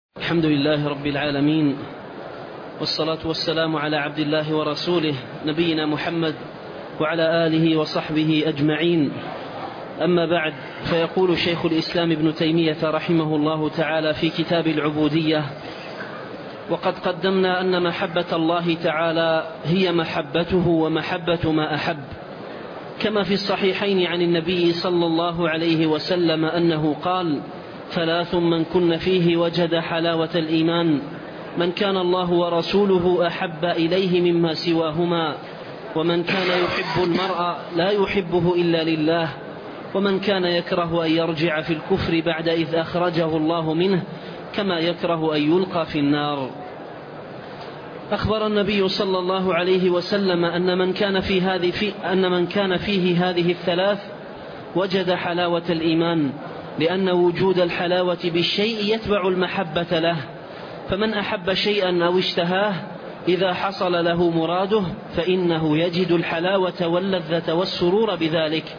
الحمد لله رب العالمين، والصلاة والسلام على عبد الله ورسوله نبينا محمد وعلى آله وصحبه أجمعين. أما بعد، فيقول شيخ الإسلام ابن تيمية رحمه الله تعالى في كتاب العبودية: وقد قدمنا أن محبة الله تعالى هي محبته ومحبة ما أحب، كما في الصحيحين عن النبي صلى الله عليه وسلم أنه قال: ثلاث من كن فيه وجد حلاوة الإيمان: من كان الله ورسوله أحب إليه مما سواهما، ومن كان يحب المرء لا يحبه إلا لله، ومن كان يكره أن يرجع في الكفر بعد إذ أخرجه الله منه، كما يكره أن يلقى في النار. أخبر النبي صلى الله عليه وسلم أن من كان فيه هذه الثلاث وجد حلاوة الإيمان، لأن وجود الحلاوة بالشيء يتبع المحبة له، فمن أحب شيئا أو اشتهاه إذا حصل له مراده فإنه يجد الحلاوة واللذة والسرور بذلك.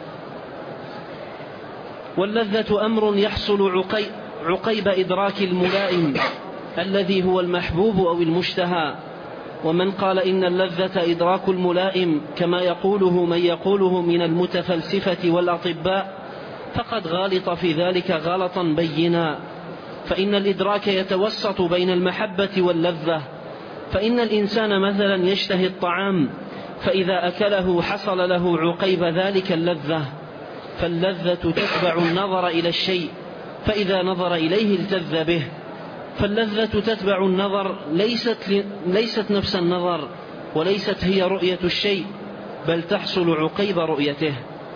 واللذة أمر يحصل عقيب إدراك الملائم الذي هو المحبوب أو المشتهى. ومن قال إن اللذة إدراك الملائم كما يقوله من يقوله من المتفلسفة والأطباء فقد غالط في ذلك غلطا بينا، فإن الإدراك يتوسط بين المحبة واللذة. فإن الإنسان مثلا يشتهي الطعام، فإذا أكله حصل له عقيب ذلك اللذة، فاللذة تتبع النظر إلى الشيء، فإذا نظر إليه التذ به. فاللذة تتبع النظر، ليست نفس النظر، وليست هي رؤية الشيء، بل تحصل عقيب رؤيته.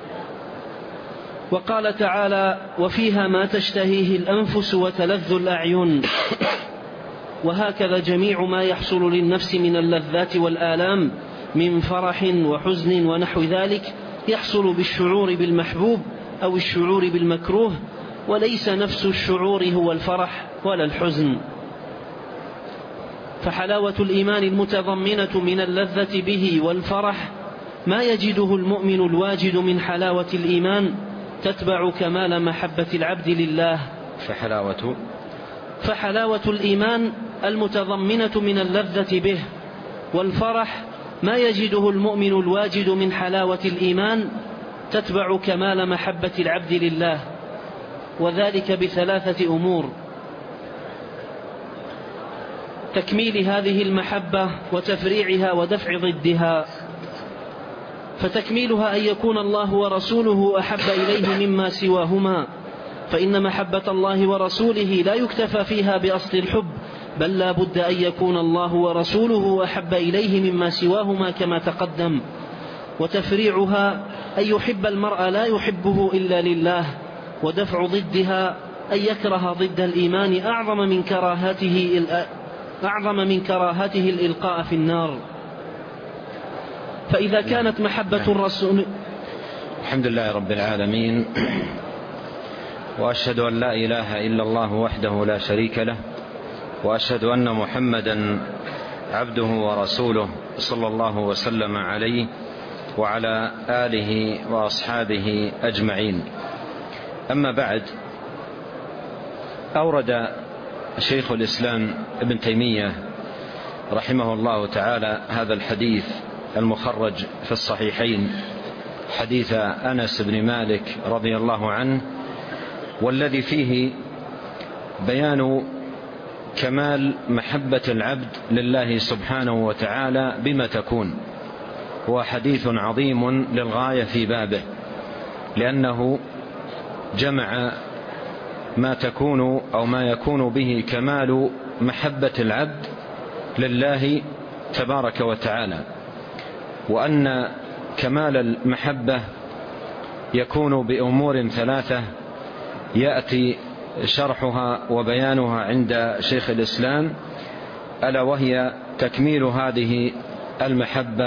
وقال تعالى: وفيها ما تشتهيه الأنفس وتلذ الأعين. وهكذا جميع ما يحصل للنفس من اللذات والآلام من فرح وحزن ونحو ذلك يحصل بالشعور بالمحبوب أو الشعور بالمكروه، وليس نفس الشعور هو الفرح ولا الحزن. فحلاوة الإيمان المتضمنة من اللذة به والفرح ما يجده المؤمن الواجد من حلاوة الإيمان تتبع كمال محبة العبد لله. فحلاوة الإيمان المتضمنة من اللذة به والفرح ما يجده المؤمن الواجد من حلاوة الإيمان تتبع كمال محبة العبد لله، وذلك بثلاثة أمور: تكميل هذه المحبة وتفريعها ودفع ضدها. فتكميلها أن يكون الله ورسوله أحب إليه مما سواهما، فإن محبة الله ورسوله لا يكتفى فيها بأصل الحب، بل لا بد أن يكون الله ورسوله أحب إليه مما سواهما كما تقدم. وتفريعها أن يحب المرء لا يحبه إلا لله. ودفع ضدها أن يكره ضد الإيمان أعظم من كراهته الإلقاء في النار. فإذا كانت محبة الرسول. الحمد لله رب العالمين، وأشهد أن لا إله إلا الله وحده لا شريك له، وأشهد أن محمدا عبده ورسوله صلى الله وسلم عليه وعلى آله وأصحابه أجمعين. أما بعد، أورد شيخ الإسلام ابن تيمية رحمه الله تعالى هذا الحديث المخرج في الصحيحين، حديث أنس بن مالك رضي الله عنه، والذي فيه بيان كمال محبة العبد لله سبحانه وتعالى بما تكون. هو حديث عظيم للغاية في بابه، لأنه جمع ما تكون أو ما يكون به كمال محبة العبد لله تبارك وتعالى، وأن كمال المحبة يكون بأمور ثلاثة يأتي شرحها وبيانها عند شيخ الإسلام، ألا وهي تكميل هذه المحبة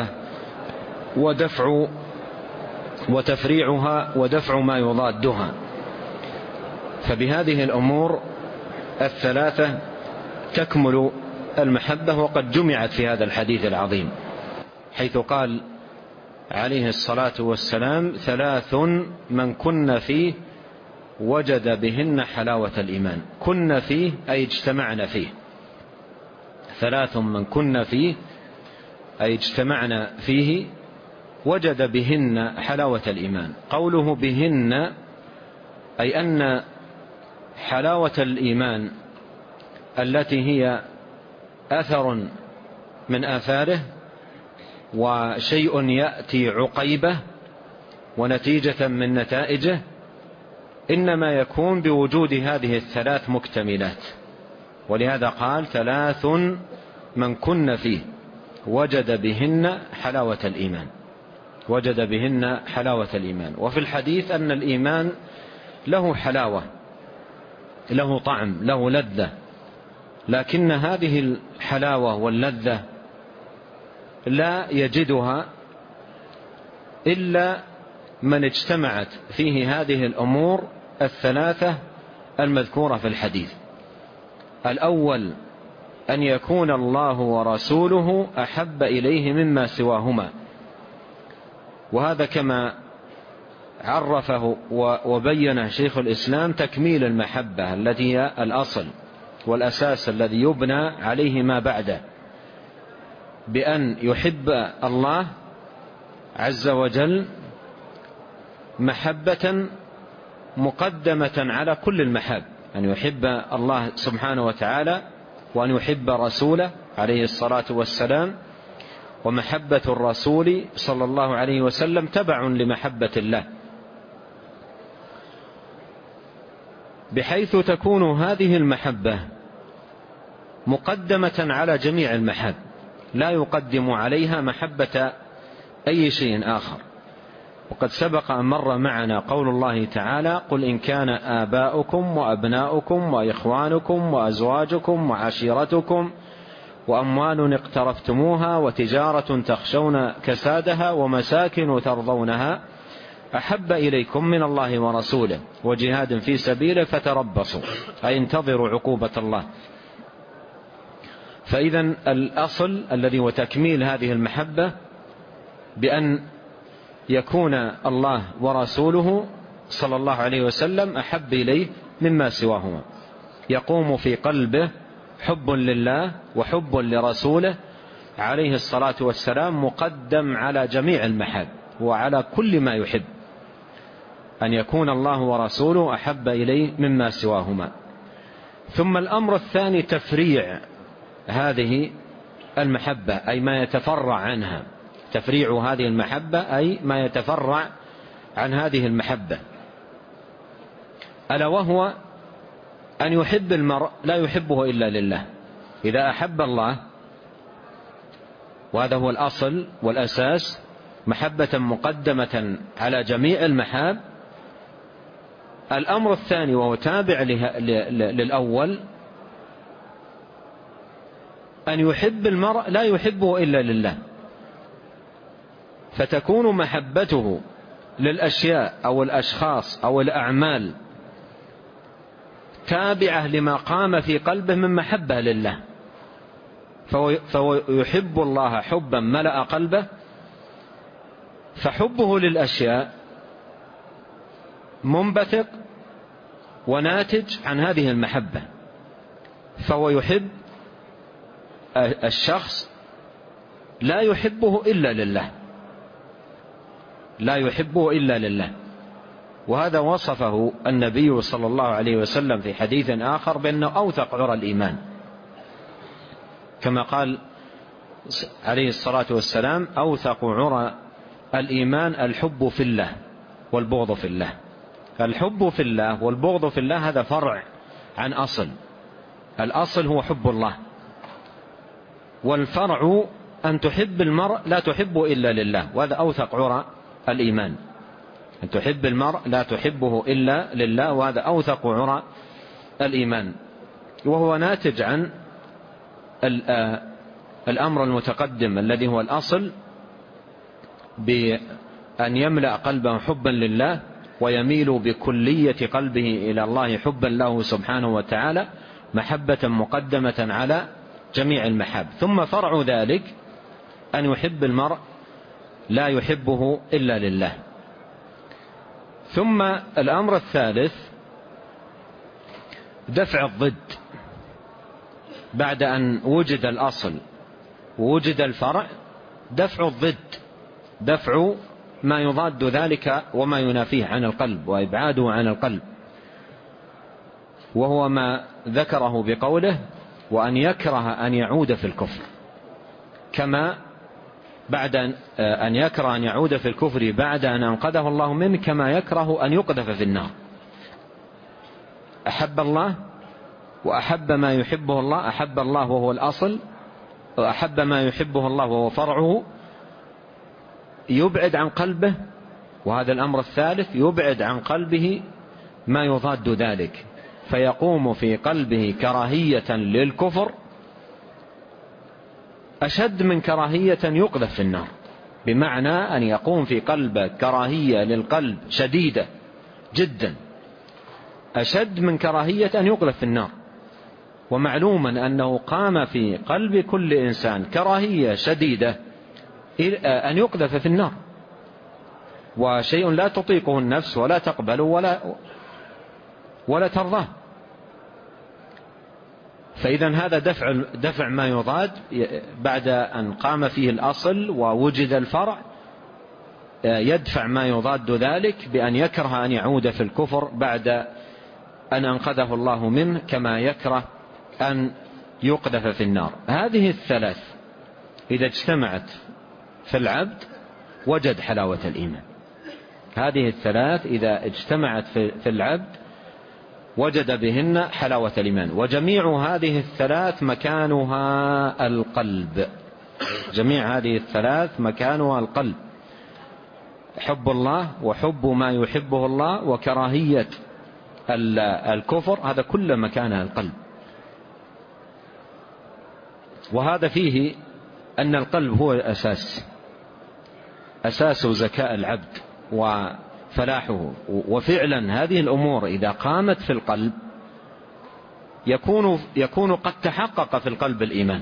وتفريعها ودفع ما يضادها. فبهذه الأمور الثلاثة تكمل المحبة، وقد جمعت في هذا الحديث العظيم، حيث قال عليه الصلاة والسلام: ثلاث من كن فيه وجد بهن حلاوة الإيمان. كن فيه أي اجتمعن فيه. 3 من كن فيه أي اجتمعن فيه وجد بهن حلاوة الإيمان. قوله بهن أي أن حلاوة الإيمان التي هي أثر من آثاره وشيء يأتي عقيبه ونتيجة من نتائجه إنما يكون بوجود هذه ال3 مكتملات. ولهذا قال 3 من كن فيه وجد بهن حلاوة الإيمان. وجد بهن حلاوة الإيمان. وفي الحديث أن الإيمان له حلاوة، له طعم، له لذة، لكن هذه الحلاوة واللذة لا يجدها إلا من اجتمعت فيه هذه الأمور ال3 المذكورة في الحديث. الأول أن يكون الله ورسوله أحب إليه مما سواهما، وهذا كما عرفه وبينه شيخ الإسلام تكميل المحبة التي هي الأصل والأساس الذي يبنى عليه ما بعده، بأن يحب الله عز وجل محبة مقدمة على كل المحاب، أن يحب الله سبحانه وتعالى وأن يحب رسوله عليه الصلاة والسلام. ومحبة الرسول صلى الله عليه وسلم تبع لمحبة الله، بحيث تكون هذه المحبة مقدمة على جميع المحاب، لا يقدم عليها محبة أي شيء آخر. وقد سبق أن مر معنا قول الله تعالى: قل إن كان آباؤكم وأبناؤكم وإخوانكم وأزواجكم وعشيرتكم وأموال اقترفتموها وتجارة تخشون كسادها ومساكن ترضونها أحب إليكم من الله ورسوله وجهاد في سبيله فتربصوا، أي انتظروا عقوبة الله. فإذا الأصل الذي هو تكميل هذه المحبة بأن يكون الله ورسوله صلى الله عليه وسلم أحب إليه مما سواهما، يقوم في قلبه حب لله وحب لرسوله عليه الصلاة والسلام مقدم على جميع المحاب وعلى كل ما يحب، أن يكون الله ورسوله أحب إليه مما سواهما. ثم الأمر الثاني تفريع هذه المحبة، أي ما يتفرع عنها، تفريع هذه المحبة أي ما يتفرع عن هذه المحبة، ألا وهو أن يحب المرء لا يحبه إلا لله. إذا أحب الله، وهذا هو الأصل والأساس، محبة مقدمة على جميع المحاب. الأمر الثاني وهو تابع للأول أن يحب المرء لا يحبه إلا لله، فتكون محبته للأشياء أو الأشخاص أو الأعمال تابعة لما قام في قلبه من محبة لله، فهو يحب الله حبا ملأ قلبه، فحبه للأشياء منبثق وناتج عن هذه المحبة، فهو يحب الشخص لا يحبه إلا لله، لا يحبه إلا لله. وهذا وصفه النبي صلى الله عليه وسلم في حديث آخر بأنه أوثق عرى الإيمان، كما قال عليه الصلاة والسلام: أوثق عرى الإيمان الحب في الله والبغض في الله. الحب في الله والبغض في الله هذا فرع عن أصل، الأصل هو حب الله، والفرع أن تحب المرء لا تحبه إلا لله، وهذا أوثق عرى الإيمان، أن تحب المرء لا تحبه إلا لله، وهذا أوثق عرى الإيمان، وهو ناتج عن الأمر المتقدم الذي هو الأصل، بأن يملأ قلبه حبا لله ويميل بكلية قلبه إلى الله حبا له سبحانه وتعالى، محبة مقدمة على جميع المحاب. ثم فرع ذلك أن يحب المرء لا يحبه إلا لله. ثم الأمر الثالث دفع الضد بعد أن وجد الأصل ووجد الفرع، دفع الضد، دفع ما يضاد ذلك وما ينافيه عن القلب وإبعاده عن القلب، وهو ما ذكره بقوله وأن يكره أن يعود في الكفر، كما بعد أن يكره أن يعود في الكفر بعد أن أنقذه الله منه، كما يكره أن يقذف في النار. أحب الله وأحب ما يحبه الله، أحب الله وهو الأصل، وأحب ما يحبه الله وهو فرعه، يبعد عن قلبه، وهذا الأمر الثالث يبعد عن قلبه ما يضاد ذلك، فيقوم في قلبه كراهية للكفر أشد من كراهية يقذف في النار، بمعنى أن يقوم في قلبه كراهية للقلب شديدة جدا أشد من كراهية أن يقذف في النار. ومعلوما أنه قام في قلب كل إنسان كراهية شديدة أن يقذف في النار، وشيء لا تطيقه النفس ولا تقبله ولا ترضاه. فإذا هذا دفع ما يضاد بعد أن قام فيه الأصل ووجد الفرع، يدفع ما يضاد ذلك بأن يكره أن يعود في الكفر بعد أن أنقذه الله منه، كما يكره أن يقذف في النار. هذه الثلاث إذا اجتمعت في العبد وجد حلاوة الإيمان. هذه الثلاث إذا اجتمعت في العبد وجد بهن حلاوة الإيمان. وجميع هذه الثلاث مكانها القلب، جميع هذه الثلاث مكانها القلب، حب الله وحب ما يحبه الله وكراهية الكفر، هذا كل مكانها القلب. وهذا فيه أن القلب هو أساس زكاء العبد وفلاحه. وفعلا هذه الأمور إذا قامت في القلب يكون قد تحقق في القلب الإيمان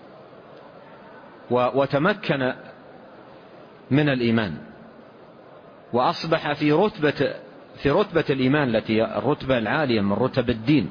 وتمكن من الإيمان، وأصبح في رتبة الإيمان التي الرتبة العالية من رتب الدين.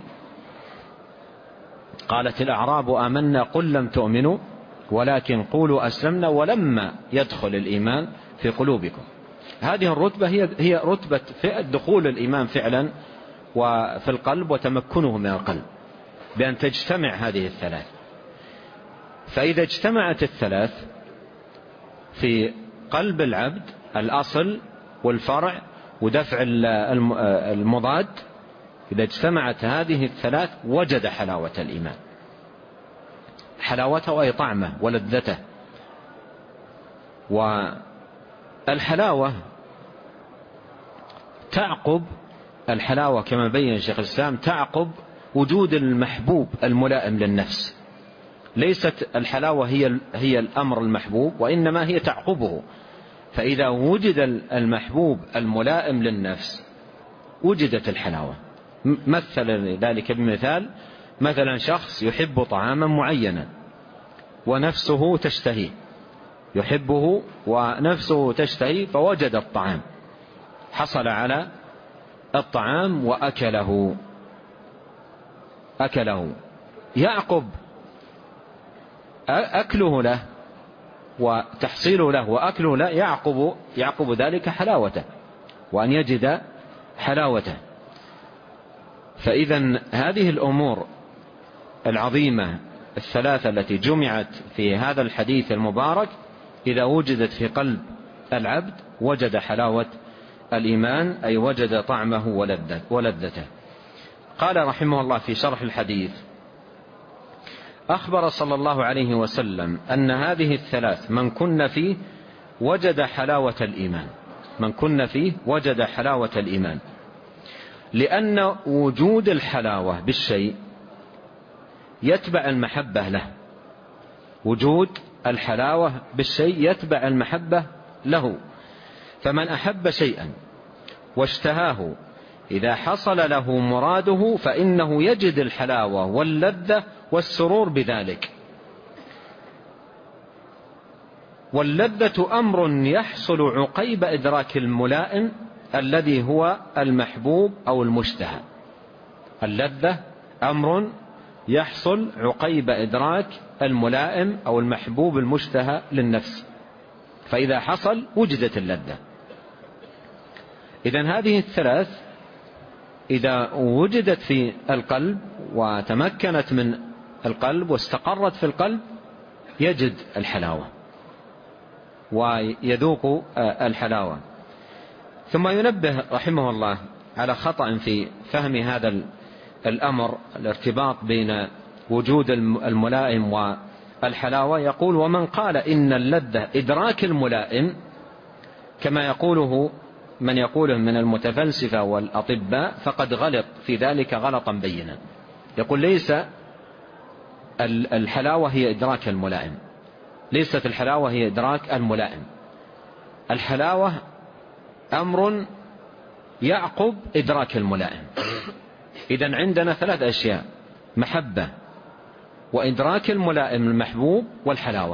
قالت الأعراب آمنا قل لم تؤمنوا ولكن قولوا أسلمنا ولما يدخل الإيمان في قلوبكم. هذه الرتبة هي رتبة دخول الإيمان فعلا وفي القلب وتمكنه من القلب، بأن تجتمع هذه الثلاث. فإذا اجتمعت الثلاث في قلب العبد، الأصل والفرع ودفع المضاد، إذا اجتمعت هذه الثلاث وجد حلاوة الإيمان، حلاوته أي طعمه ولذته. والحلاوة تعقب، الحلاوة كما بين شيخ الإسلام تعقب وجود المحبوب الملائم للنفس. ليست الحلاوة هي الأمر المحبوب، وإنما هي تعقبه. فإذا وجد المحبوب الملائم للنفس وجدت الحلاوة. مثل ذلك بمثال، مثلا شخص يحب طعاما معينا ونفسه تشتهي، يحبه ونفسه تشتهي، فوجد الطعام، حصل على الطعام وأكله، يعقب أكله له وتحصيله له وأكله له يعقب ذلك حلاوته، وأن يجد حلاوته. فإذا هذه الأمور العظيمة الثلاثة التي جمعت في هذا الحديث المبارك إذا وجدت في قلب العبد وجد حلاوة الإيمان، أي وجد طعمه ولذته. قال رحمه الله في شرح الحديث: أخبر صلى الله عليه وسلم أن هذه الثلاث من كن فيه وجد حلاوة الإيمان، من كن فيه وجد حلاوة الإيمان، لأن وجود الحلاوة بالشيء يتبع المحبة له، وجود الحلاوة بالشيء يتبع المحبة له. فمن أحب شيئا واشتهاه إذا حصل له مراده فإنه يجد الحلاوة واللذة والسرور بذلك. واللذة أمر يحصل عقيب إدراك الملائم الذي هو المحبوب أو المشتهى. اللذة أمر يحصل عقيب إدراك الملائم أو المحبوب المشتهى للنفس، فإذا حصل وجدت اللذة. إذن هذه الثلاث إذا وجدت في القلب وتمكنت من القلب واستقرت في القلب يجد الحلاوة ويذوق الحلاوة. ثم ينبه رحمه الله على خطأ في فهم هذا الأمر، الارتباط بين وجود الملائم والحلاوة. يقول: ومن قال إن اللذة إدراك الملائم كما يقوله من يقوله من المتفلسفة والأطباء فقد غلط في ذلك غلطا بينا. يقول: ليس الحلاوة هي إدراك الملائم، ليست الحلاوة هي إدراك الملائم. الحلاوة أمر يعقب إدراك الملائم. إذن عندنا ثلاث أشياء: محبة وإدراك الملائم المحبوب والحلاوة.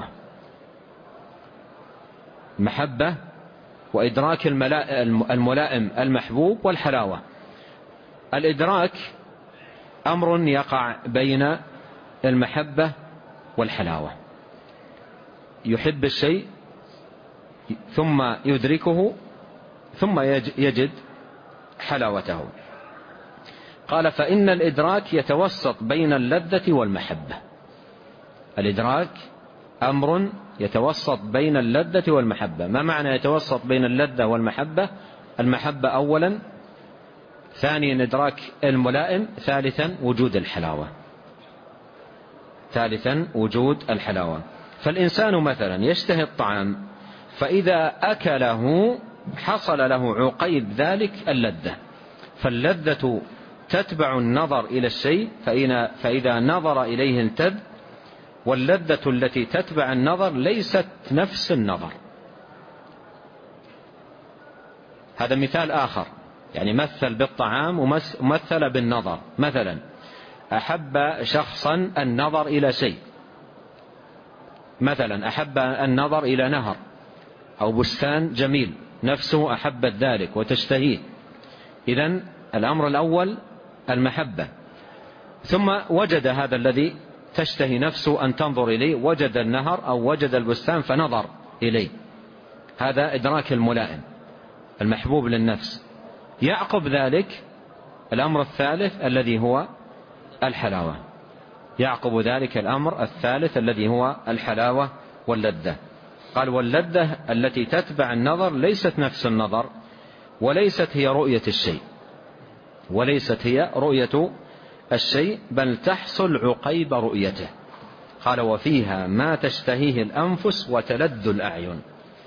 محبة وإدراك الملائم المحبوب والحلاوة. الإدراك أمر يقع بين المحبة والحلاوة، يحب الشيء ثم يدركه ثم يجد حلاوته. قال: فإن الإدراك يتوسط بين اللذة والمحبة. الإدراك أمر يتوسط بين اللذة والمحبة. ما معنى يتوسط بين اللذة والمحبة؟ المحبة أولا، ثانيا إدراك الملائم، ثالثا وجود الحلاوة. ثالثا وجود الحلاوة. فالإنسان مثلا يشتهي الطعام، فإذا أكله حصل له عقيب ذلك اللذة، فاللذة تتبع النظر إلى الشيء، فإذا نظر إليه انتد. واللذة التي تتبع النظر ليست نفس النظر. هذا مثال آخر، يعني مثل بالطعام ومثل بالنظر. مثلا أحب شخصا النظر إلى شيء، مثلا أحب النظر إلى نهر أو بستان جميل، نفسه أحبت ذلك وتشتهيه. إذن الأمر الأول المحبة، ثم وجد هذا الذي تشتهي نفسه أن تنظر إليه، وجد النهر أو وجد البستان فنظر إليه، هذا إدراك الملائم المحبوب للنفس. يعقب ذلك الأمر الثالث الذي هو الحلاوة، يعقب ذلك الأمر الثالث الذي هو الحلاوة واللذة. قال: واللذة التي تتبع النظر ليست نفس النظر، وليست هي رؤية الشيء، وليست هي رؤية الشيء، بل تحصل عقيب رؤيته. قال: وفيها ما تشتهيه الأنفس وتلذ الأعين.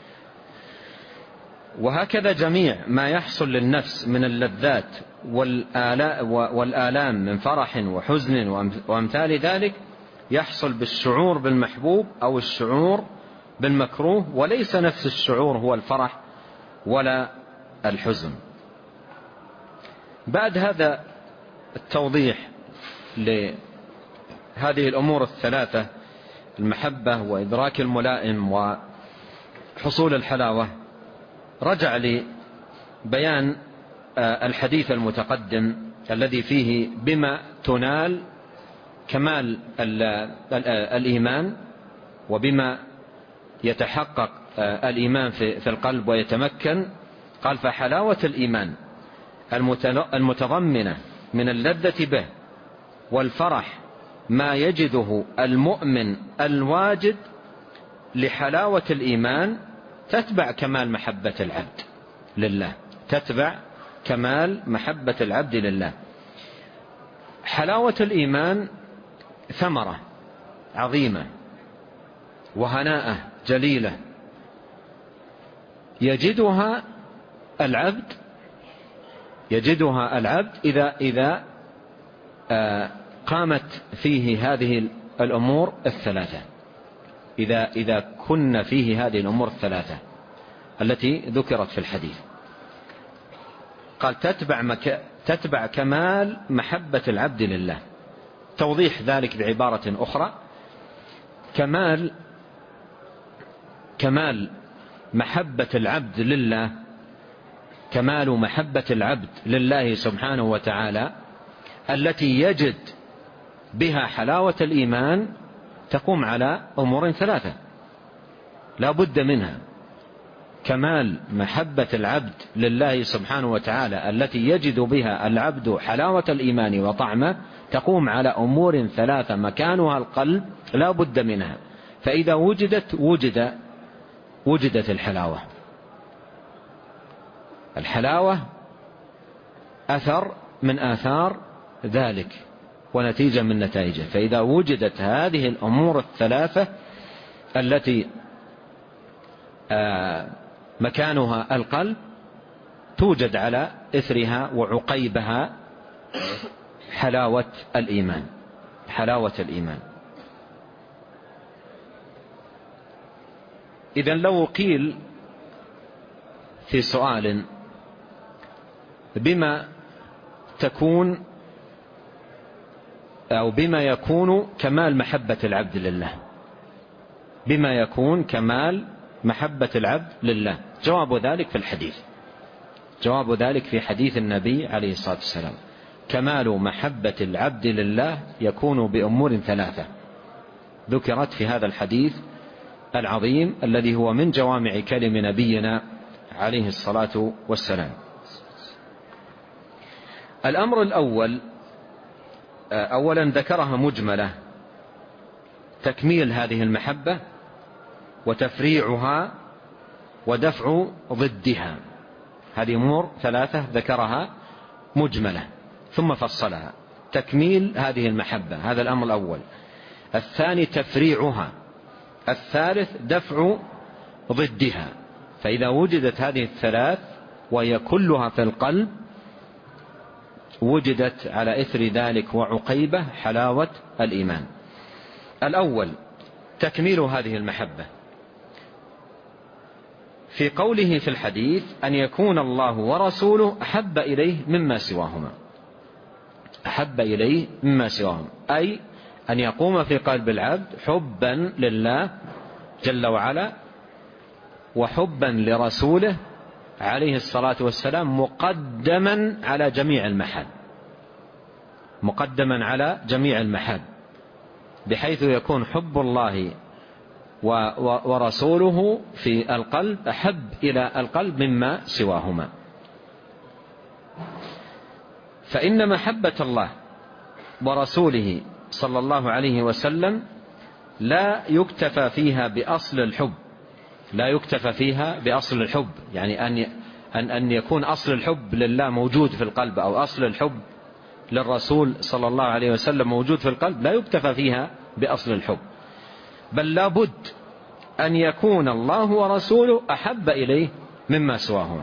وهكذا جميع ما يحصل للنفس من اللذات والآلام من فرح وحزن وأمثال ذلك يحصل بالشعور بالمحبوب أو الشعور بالمكروه، وليس نفس الشعور هو الفرح ولا الحزن. بعد هذا التوضيح لهذه الأمور الثلاثة، المحبة وإدراك الملائم وحصول الحلاوة، رجع لبيان الحديث المتقدم الذي فيه بما تنال كمال الإيمان وبما يتحقق الإيمان في القلب ويتمكن. قال: فحلاوة الإيمان المتضمنة من اللذة به والفرح ما يجده المؤمن الواجد لحلاوة الإيمان تتبع كمال محبة العبد لله، تتبع كمال محبة العبد لله. حلاوة الإيمان ثمرة عظيمة وهناءة جليلة يجدها العبد إذا قامت فيه هذه الأمور الثلاثة، إذا كن فيه هذه الأمور الثلاثة التي ذكرت في الحديث. قال: تتبع كمال محبة العبد لله. توضيح ذلك بعبارة أخرى: كمال محبة العبد لله، كمال محبة العبد لله سبحانه وتعالى التي يجد بها حلاوة الإيمان تقوم على أمور ثلاثة لا بد منها: كمال محبة العبد لله سبحانه وتعالى التي يجد بها العبد حلاوة الإيمان وطعمه، تقوم على أمور ثلاثة مكانها القلب لا بد منها، فإذا وجدت الحلاوة أثر من آثار ذلك ونتيجة من نتائجه. فإذا وجدت هذه الأمور الثلاثة التي مكانها القلب، توجد على إثرها وعقيبها حلاوة الإيمان. إذن لو قيل في سؤال: بما يكون كمال محبة العبد لله؟ بما يكون كمال محبة العبد لله؟ جواب ذلك في الحديث، جواب ذلك في حديث النبي عليه الصلاة والسلام: كمال محبة العبد لله يكون بأمور ثلاثة ذكرت في هذا الحديث العظيم الذي هو من جوامع كلم نبينا عليه الصلاة والسلام. الأمر الأول، أولا ذكرها مجملة: تكميل هذه المحبة وتفريعها ودفع ضدها. هذه أمور ثلاثة ذكرها مجملة ثم فصلها. تكميل هذه المحبة، هذا الأمر الأول. الثاني تفريعها. الثالث دفع ضدها. فإذا وجدت هذه الثلاث وهي كلها في القلب، وجدت على إثر ذلك وعقيبة حلاوة الإيمان. الأول تكميل هذه المحبة، في قوله في الحديث: أن يكون الله ورسوله أحب إليه مما سواهما. أحب إليه مما سواهما، أي أن يقوم في قلب العبد حبا لله جل وعلا وحبا لرسوله عليه الصلاة والسلام مقدما على جميع المحاب، بحيث يكون حب الله ورسوله في القلب أحب إلى القلب مما سواهما. فإن محبة الله ورسوله صلى الله عليه وسلم لا يكتفى فيها بأصل الحب، يعني أن يكون أصل الحب لله موجود في القلب، أو أصل الحب للرسول صلى الله عليه وسلم موجود في القلب، لا يكتفى فيها بأصل الحب، بل لا بد أن يكون الله ورسوله أحب إليه مما سواهما.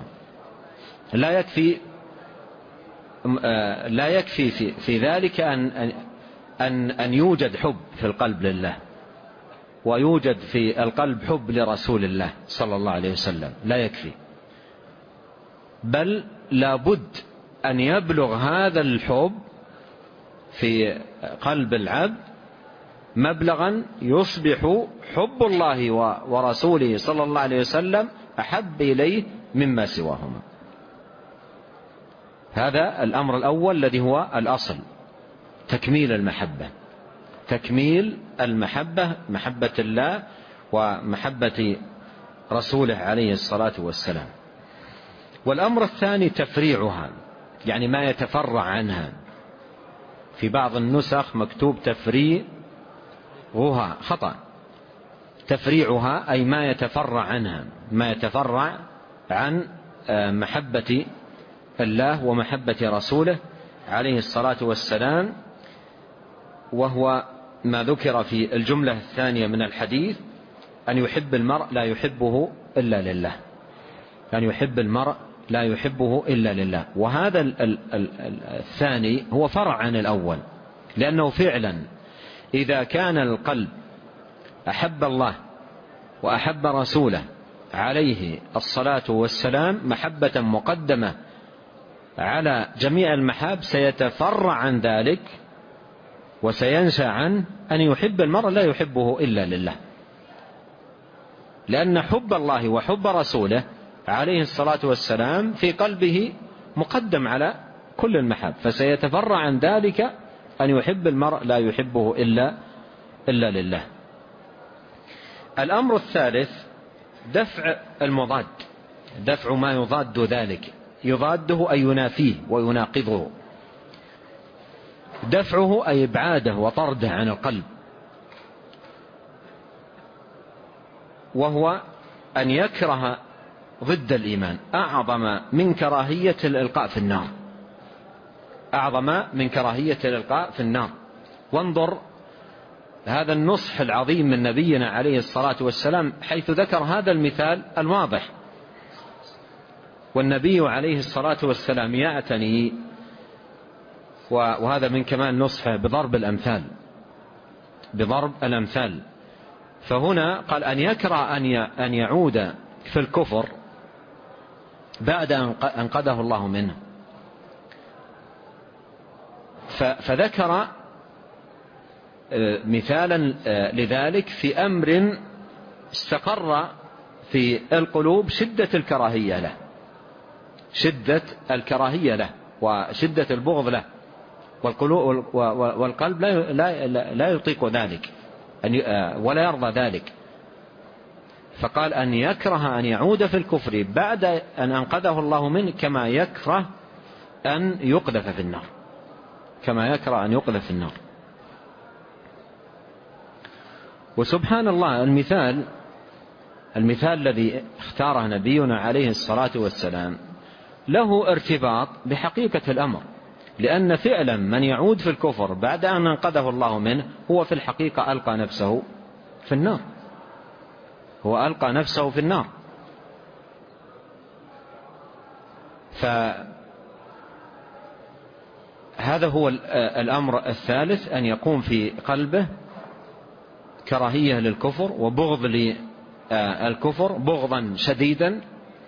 لا يكفي في ذلك أن يوجد حب في القلب لله ويوجد في القلب حب لرسول الله صلى الله عليه وسلم، لا يكفي، بل لا بد أن يبلغ هذا الحب في قلب العبد مبلغا يصبح حب الله ورسوله صلى الله عليه وسلم أحب إليه مما سواهما. هذا الأمر الأول الذي هو الأصل، تكميل المحبة، محبة الله ومحبة رسوله عليه الصلاة والسلام. والأمر الثاني تفريعها، يعني ما يتفرع عنها. في بعض النسخ مكتوب تفريعها، خطأ. تفريعها أي ما يتفرع عنها، ما يتفرع عن محبة الله ومحبة رسوله عليه الصلاة والسلام، وهو ما ذكر في الجملة الثانية من الحديث: أن يحب المرء لا يحبه إلا لله. أن يحب المرء لا يحبه إلا لله. وهذا الثاني هو فرع عن الأول، لأنه فعلا إذا كان القلب أحب الله وأحب رسوله عليه الصلاة والسلام محبة مقدمة على جميع المحاب، سيتفرع عن ذلك وسينشأ عن أن يحب المرء لا يحبه إلا لله، لأن حب الله وحب رسوله عليه الصلاة والسلام في قلبه مقدم على كل المحاب، فسيتفرع عن ذلك أن يحب المرء لا يحبه إلا لله. الأمر الثالث دفع المضاد، دفع ما يضاد ذلك، يضاده أي ينافيه ويناقضه، دفعه أي إبعاده وطرده عن القلب، وهو أن يكره ضد الإيمان أعظم من كراهية الإلقاء في النار، أعظم من كراهية الإلقاء في النار. وانظر هذا النصح العظيم من نبينا عليه الصلاة والسلام حيث ذكر هذا المثال الواضح. والنبي عليه الصلاة والسلام يعتني، وهذا من كمال نصحه، بضرب الأمثال، بضرب الأمثال. فهنا قال أن يكره أن يعود في الكفر بعد أن أنقذه الله منه، فذكر مثالا لذلك في أمر استقر في القلوب شدة الكراهية له، شدة الكراهية له وشدة البغض له، والقلب لا يطيق ذلك ولا يرضى ذلك. فقال أن يكره أن يعود في الكفر بعد أن أنقذه الله منه كما يكره أن يقذف في النار، كما يكره أن يقذف في النار. وسبحان الله المثال الذي اختاره نبينا عليه الصلاة والسلام له ارتباط بحقيقة الأمر، لأن فعلا من يعود في الكفر بعد أن أنقذه الله منه هو في الحقيقة ألقى نفسه في النار، هو ألقى نفسه في النار. فهذا هو الأمر الثالث، أن يقوم في قلبه كراهية للكفر وبغض للكفر بغضا شديدا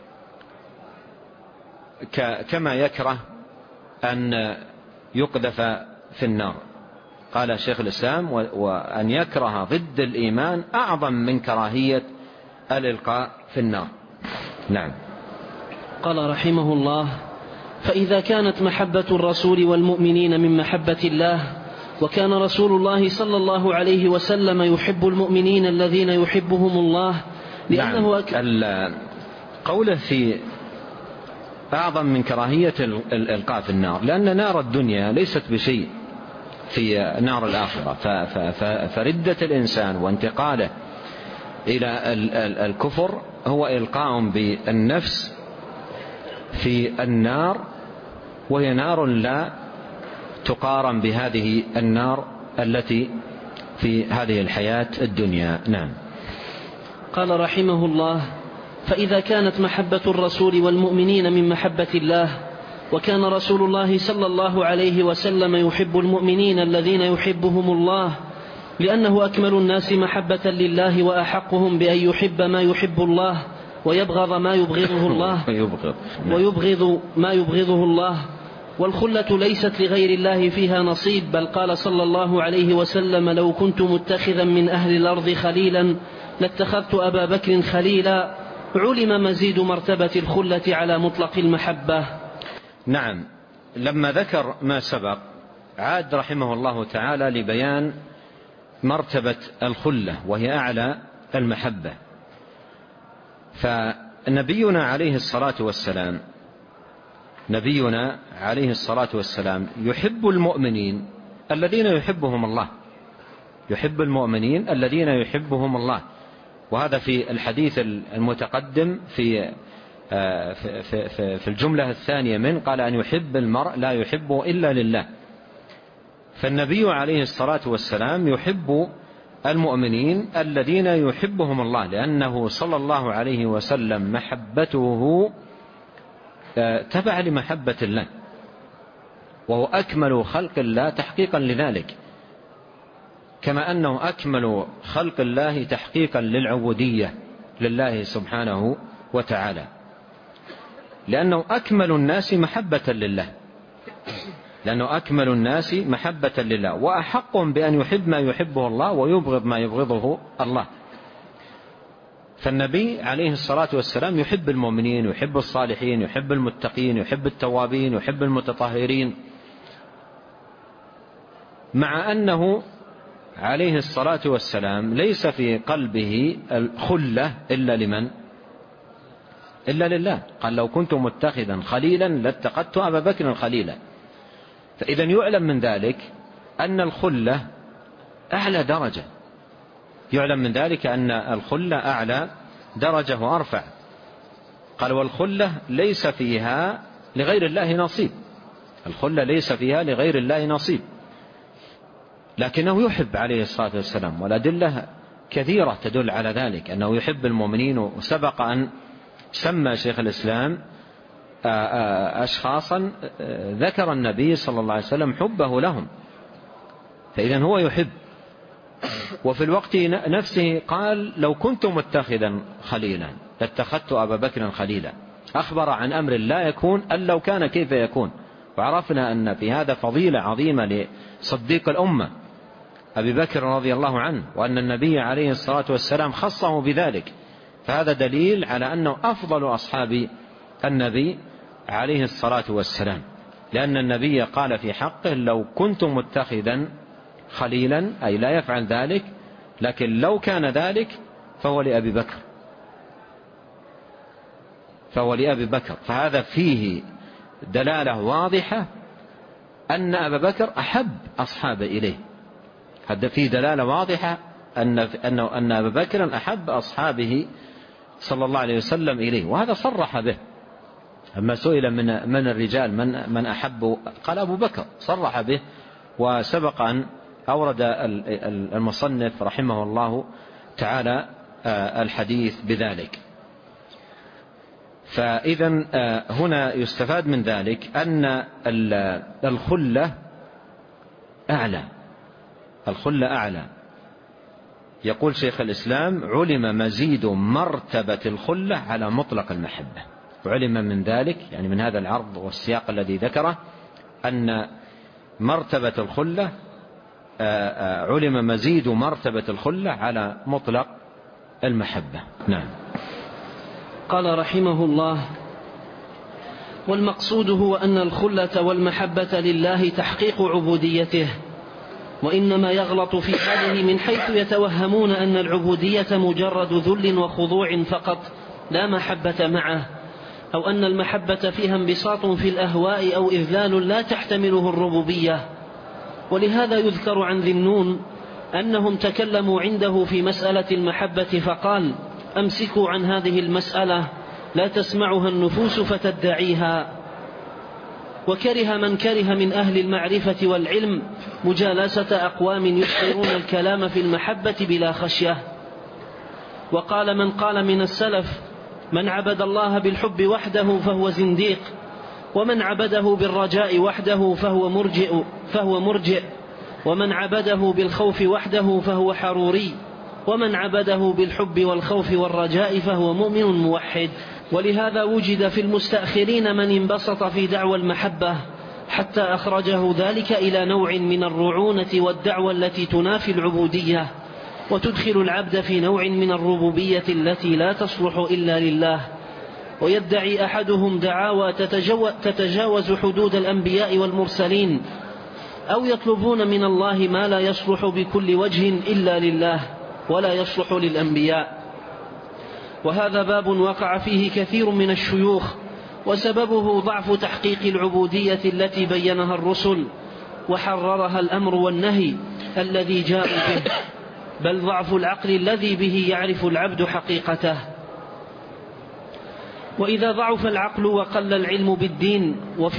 كما يكره أن يقذف في النار. قال شيخ الإسلام وأن يكره ضد الإيمان أعظم من كراهية الإلقاء في النار. نعم. قال رحمه الله: فإذا كانت محبة الرسول والمؤمنين من محبة الله، وكان رسول الله صلى الله عليه وسلم يحب المؤمنين الذين يحبهم الله لأنه قوله في أعظم من كراهية الإلقاء في النار، لأن نار الدنيا ليست بشيء في نار الآخرة، فردة الإنسان وانتقاله إلى الكفر هو إلقاء بالنفس في النار، وهي نار لا تقارن بهذه النار التي في هذه الحياة الدنيا. نعم. قال رحمه الله: فإذا كانت محبة الرسول والمؤمنين من محبة الله، وكان رسول الله صلى الله عليه وسلم يحب المؤمنين الذين يحبهم الله لأنه أكمل الناس محبة لله وأحقهم بأن يحب ما يحب الله ويبغض ما يبغضه الله ويبغض ما يبغضه الله، والخلة ليست لغير الله فيها نصيب، بل قال صلى الله عليه وسلم: لو كنت متخذا من أهل الأرض خليلا لاتخذت أبا بكر خليلا. علم مزيد مرتبة الخلة على مطلق المحبة. نعم. لما ذكر ما سبق عاد رحمه الله تعالى لبيان مرتبة الخلة وهي أعلى المحبة. فنبينا عليه الصلاة والسلام يحب المؤمنين الذين يحبهم الله، يحب المؤمنين الذين يحبهم الله. وهذا في الحديث المتقدم في الجملة الثانية من قال أن يحب المرء لا يحبه إلا لله. فالنبي عليه الصلاة والسلام يحب المؤمنين الذين يحبهم الله، لأنه صلى الله عليه وسلم محبته تبع لمحبة الله، وهو أكمل خلق الله تحقيقا لذلك، كما أنه أكمل خلق الله تحقيقا للعبودية لله سبحانه وتعالى، لأنه أكمل الناس محبة لله، لأنه أكمل الناس محبة لله وأحقهم بأن يحب ما يحبه الله ويبغض ما يبغضه الله. فالنبي عليه الصلاة والسلام يحب المؤمنين، يحب الصالحين، يحب المتقين، يحب التوابين، يحب المتطهرين، مع أنه عليه الصلاة والسلام ليس في قلبه الخلة إلا لمن؟ إلا لله. قال لو كنت متخذا خليلا لاتخذت أبا بكر خليلا. فإذا يعلم من ذلك أن الخلة أعلى درجة، يعلم من ذلك أن الخلة أعلى درجة وأرفع. قال والخلة ليس فيها لغير الله نصيب، الخلة ليس فيها لغير الله نصيب، لكنه يحب عليه الصلاة والسلام، والأدلة كثيرة تدل على ذلك أنه يحب المؤمنين. وسبق أن سمى شيخ الإسلام أشخاصا ذكر النبي صلى الله عليه وسلم حبه لهم، فإذا هو يحب. وفي الوقت نفسه قال لو كنت متخذا خليلا لاتخذت أبا بكر خليلا، أخبر عن أمر لا يكون أن لو كان كيف يكون. وعرفنا أن في هذا فضيلة عظيمة لصديق الأمة أبي بكر رضي الله عنه، وأن النبي عليه الصلاة والسلام خصه بذلك، فهذا دليل على أنه أفضل أصحاب النبي عليه الصلاة والسلام، لأن النبي قال في حقه لو كنت متخذا خليلا، أي لا يفعل ذلك، لكن لو كان ذلك فهو لأبي بكر، فهو لأبي بكر. فهذا فيه دلالة واضحة أن أبا بكر أحب أصحابه إليه، هذا فيه دلالة واضحة أن أبا بكر أحب أصحابه صلى الله عليه وسلم إليه، وهذا صرح به. أما سئل من الرجال من أحب، قال أبو بكر، صرح به. وسبق أن أورد المصنف رحمه الله تعالى الحديث بذلك. فإذا هنا يستفاد من ذلك أن الخلة أعلى، الخلة أعلى. يقول شيخ الإسلام علم مزيد مرتبة الخلة على مطلق المحبة. علم من ذلك، يعني من هذا العرض والسياق الذي ذكره، أن مرتبة الخلة علم مزيد مرتبة الخلة على مطلق المحبة. نعم. قال رحمه الله: والمقصود هو أن الخلة والمحبة لله تحقيق عبوديته، وإنما يغلط في هذه من حيث يتوهمون أن العبودية مجرد ذل وخضوع فقط لا محبة معه، أو أن المحبة فيها انبساط في الأهواء أو إذلال لا تحتمله الربوبية. ولهذا يذكر عن ذي النون أنهم تكلموا عنده في مسألة المحبة فقال: أمسكوا عن هذه المسألة لا تسمعها النفوس فتدعيها. وكره من كره من أهل المعرفة والعلم مجالسة أقوام يحقرون الكلام في المحبة بلا خشية. وقال من قال من السلف: من عبد الله بالحب وحده فهو زنديق، ومن عبده بالرجاء وحده فهو مرجئ، ومن عبده بالخوف وحده فهو حروري، ومن عبده بالحب والخوف والرجاء فهو مؤمن موحد. ولهذا وجد في المستأخرين من انبسط في دعوى المحبة حتى أخرجه ذلك إلى نوع من الرعونة والدعوى التي تنافي العبودية، وتدخل العبد في نوع من الربوبية التي لا تصلح إلا لله. ويدعي أحدهم دعاوى تتجاوز حدود الأنبياء والمرسلين، أو يطلبون من الله ما لا يصلح بكل وجه إلا لله ولا يصلح للأنبياء. وهذا باب وقع فيه كثير من الشيوخ، وسببه ضعف تحقيق العبودية التي بينها الرسل وحررها الأمر والنهي الذي جاء به، بل ضعف العقل الذي به يعرف العبد حقيقته. وإذا ضعف العقل وقل العلم بالدين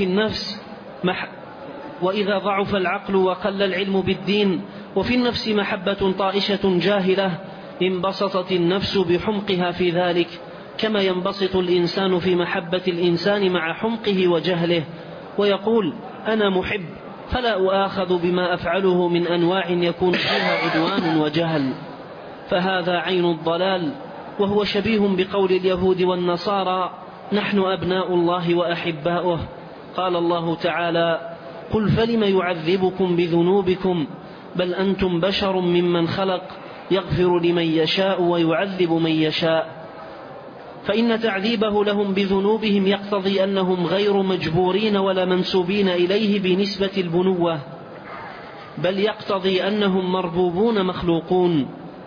وفي النفس محبة طائشة جاهلة، انبسطت النفس بحمقها في ذلك، كما ينبسط الإنسان في محبة الإنسان مع حمقه وجهله، ويقول: أنا محب فلا أؤاخذ بما أفعله من أنواع يكون فيها عدوان وجهل. فهذا عين الضلال، وهو شبيه بقول اليهود والنصارى: نحن أبناء الله وأحباؤه. قال الله تعالى: قل فلم يعذبكم بذنوبكم بل أنتم بشر ممن خلق يغفر لمن يشاء ويعذب من يشاء. فإن تعذيبه لهم بذنوبهم يقتضي أنهم غير مجبورين ولا منسوبين إليه بنسبة البنوة، بل يقتضي أنهم مربوبون مخلوقون.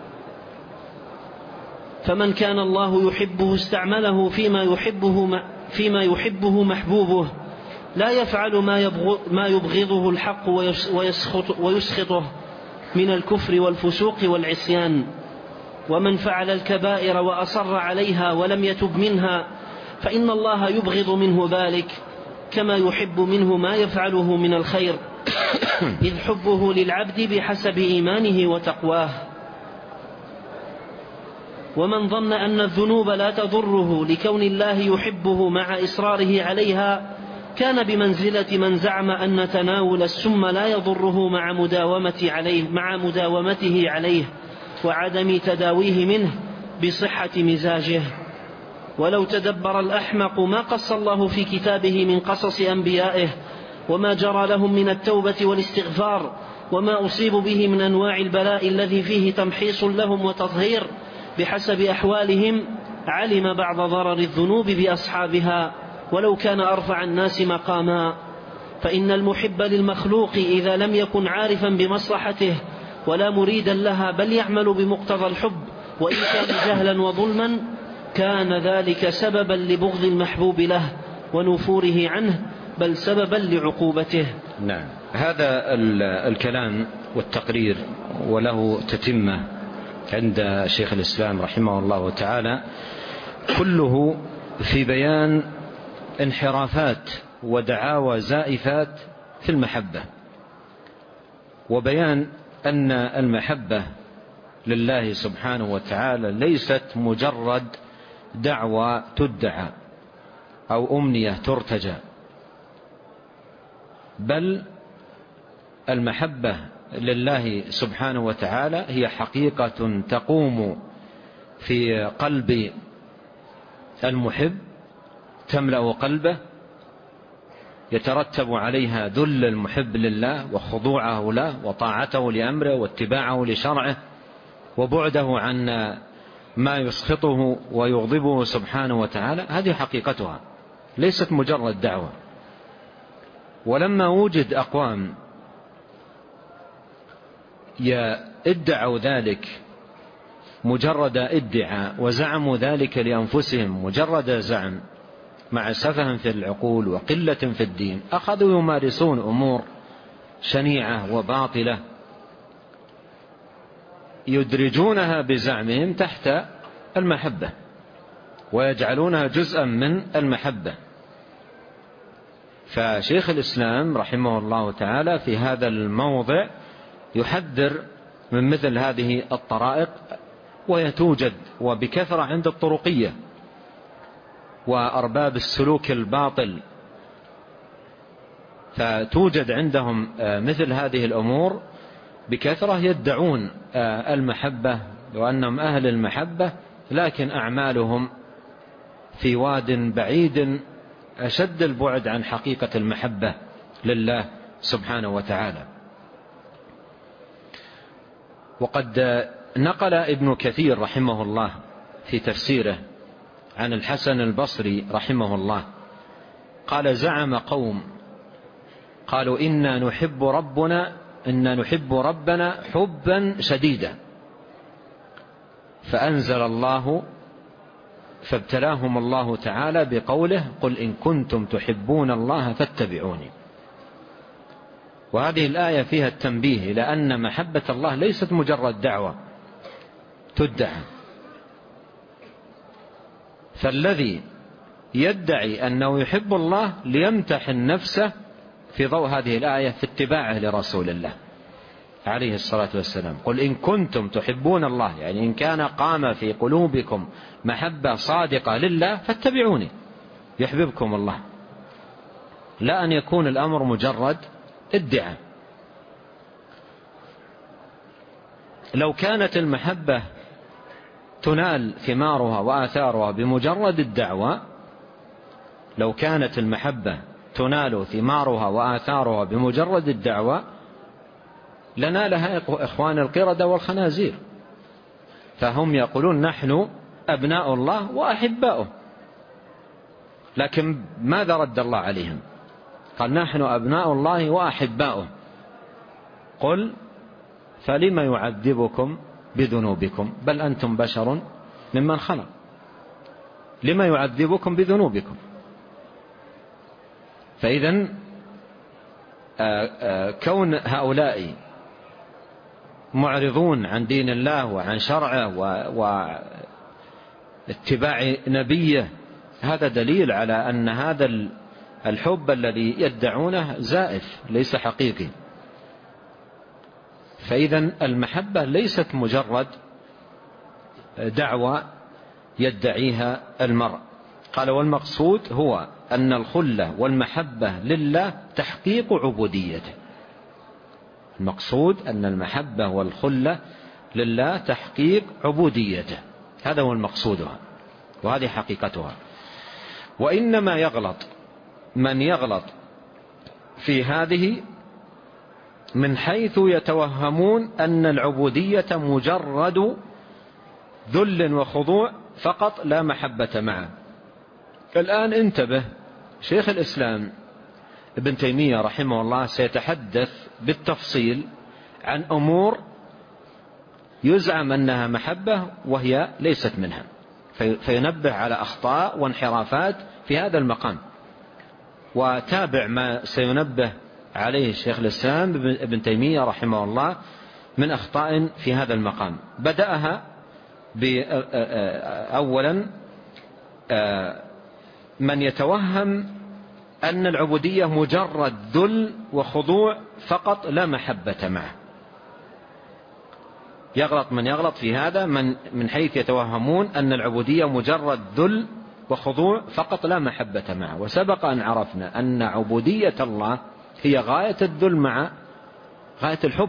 فمن كان الله يحبه استعمله فيما يحبه محبوبه، لا يفعل ما يبغضه الحق ويسخطه من الكفر والفسوق والعصيان. ومن فعل الكبائر وأصر عليها ولم يتب منها فإن الله يبغض منه ذلك، كما يحب منه ما يفعله من الخير، إذ حبه للعبد بحسب إيمانه وتقواه. ومن ظن أن الذنوب لا تضره لكون الله يحبه مع إصراره عليها، كان بمنزلة من زعم أن تناول السم لا يضره مع مداومته عليه وعدم تداويه منه بصحة مزاجه. ولو تدبر الأحمق ما قص الله في كتابه من قصص أنبيائه وما جرى لهم من التوبة والاستغفار وما أصيبوا به من أنواع البلاء الذي فيه تمحيص لهم وتطهير بحسب أحوالهم، علم بعض ضرر الذنوب بأصحابها ولو كان أرفع الناس مقاما. فإن المحب للمخلوق إذا لم يكن عارفا بمصلحته ولا مريدا لها بل يعمل بمقتضى الحب وإن كان جهلا وظلما، كان ذلك سببا لبغض المحبوب له ونفوره عنه، بل سببا لعقوبته. نعم، هذا الكلام والتقرير وله تتمة عند شيخ الإسلام رحمه الله تعالى، كله في بيان انحرافات ودعاوى زائفات في المحبة، وبيان أن المحبة لله سبحانه وتعالى ليست مجرد دعوى تدعى أو أمنية ترتجى، بل المحبة لله سبحانه وتعالى هي حقيقة تقوم في قلب المحب، تملأ قلبه، يترتب عليها ذل المحب لله وخضوعه له وطاعته لأمره واتباعه لشرعه وبعده عن ما يسخطه ويغضبه سبحانه وتعالى. هذه حقيقتها، ليست مجرد دعوة. ولما وجد أقوام ادعوا ذلك مجرد ادعاء وزعموا ذلك لأنفسهم مجرد زعم مع سفه في العقول وقلة في الدين، أخذوا يمارسون أمور شنيعة وباطلة يدرجونها بزعمهم تحت المحبة ويجعلونها جزءا من المحبة. فشيخ الإسلام رحمه الله تعالى في هذا الموضع يحذر من مثل هذه الطرائق، وهي توجد وبكثرة عند الطرقية وأرباب السلوك الباطل، فتوجد عندهم مثل هذه الأمور بكثرة، يدعون المحبة وأنهم أهل المحبة، لكن أعمالهم في واد بعيد أشد البعد عن حقيقة المحبة لله سبحانه وتعالى. وقد نقل ابن كثير رحمه الله في تفسيره عن الحسن البصري رحمه الله قال: زعم قوم قالوا إنا نحب ربنا حبا شديدا، فأنزل الله فابتلاهم الله تعالى بقوله: قل إن كنتم تحبون الله فاتبعوني. وهذه الآية فيها التنبيه إلى أن محبة الله ليست مجرد دعوة تدعى، فالذي يدعي أنه يحب الله ليمتحن نفسه في ضوء هذه الآية في اتباعه لرسول الله عليه الصلاة والسلام. قل إن كنتم تحبون الله، يعني إن كان قام في قلوبكم محبة صادقة لله فاتبعوني يحببكم الله، لا أن يكون الأمر مجرد ادعاء. لو كانت المحبة تنال ثمارها وآثارها بمجرد الدعوة، لو كانت المحبة تنال ثمارها وآثارها بمجرد الدعوة لنالها إخوان القردة والخنازير، فهم يقولون نحن أبناء الله وأحباؤه، لكن ماذا رد الله عليهم؟ قال: نحن أبناء الله وأحباؤه. قل فلم يعذبكم بذنوبكم بل أنتم بشر ممن خلق. لما يعذبكم بذنوبكم. فإذن كون هؤلاء معرضون عن دين الله وعن شرعه واتباع نبيه، هذا دليل على أن هذا الحب الذي يدعونه زائف ليس حقيقي. فإذن المحبة ليست مجرد دعوة يدعيها المرء. قال والمقصود هو أن الخلة والمحبة لله تحقيق عبوديته. المقصود أن المحبة والخلة لله تحقيق عبوديته، هذا هو المقصود وهذه حقيقتها. وإنما يغلط من يغلط في هذه من حيث يتوهمون أن العبودية مجرد ذل وخضوع فقط لا محبة معه. الآن انتبه، شيخ الإسلام ابن تيمية رحمه الله سيتحدث بالتفصيل عن أمور يزعم أنها محبة وهي ليست منها، فينبه على أخطاء وانحرافات في هذا المقام. وتابع ما سينبه عليه شيخ الإسلام ابن تيمية رحمه الله من أخطاء في هذا المقام. بدأها أولا من يتوهم أن العبودية مجرد ذل وخضوع فقط لا محبة معه. يغلط من يغلط في هذا من حيث يتوهمون أن العبودية مجرد ذل وخضوع فقط لا محبة معه. وسبق أن عرفنا أن عبودية الله هي غاية الذل مع غاية الحب،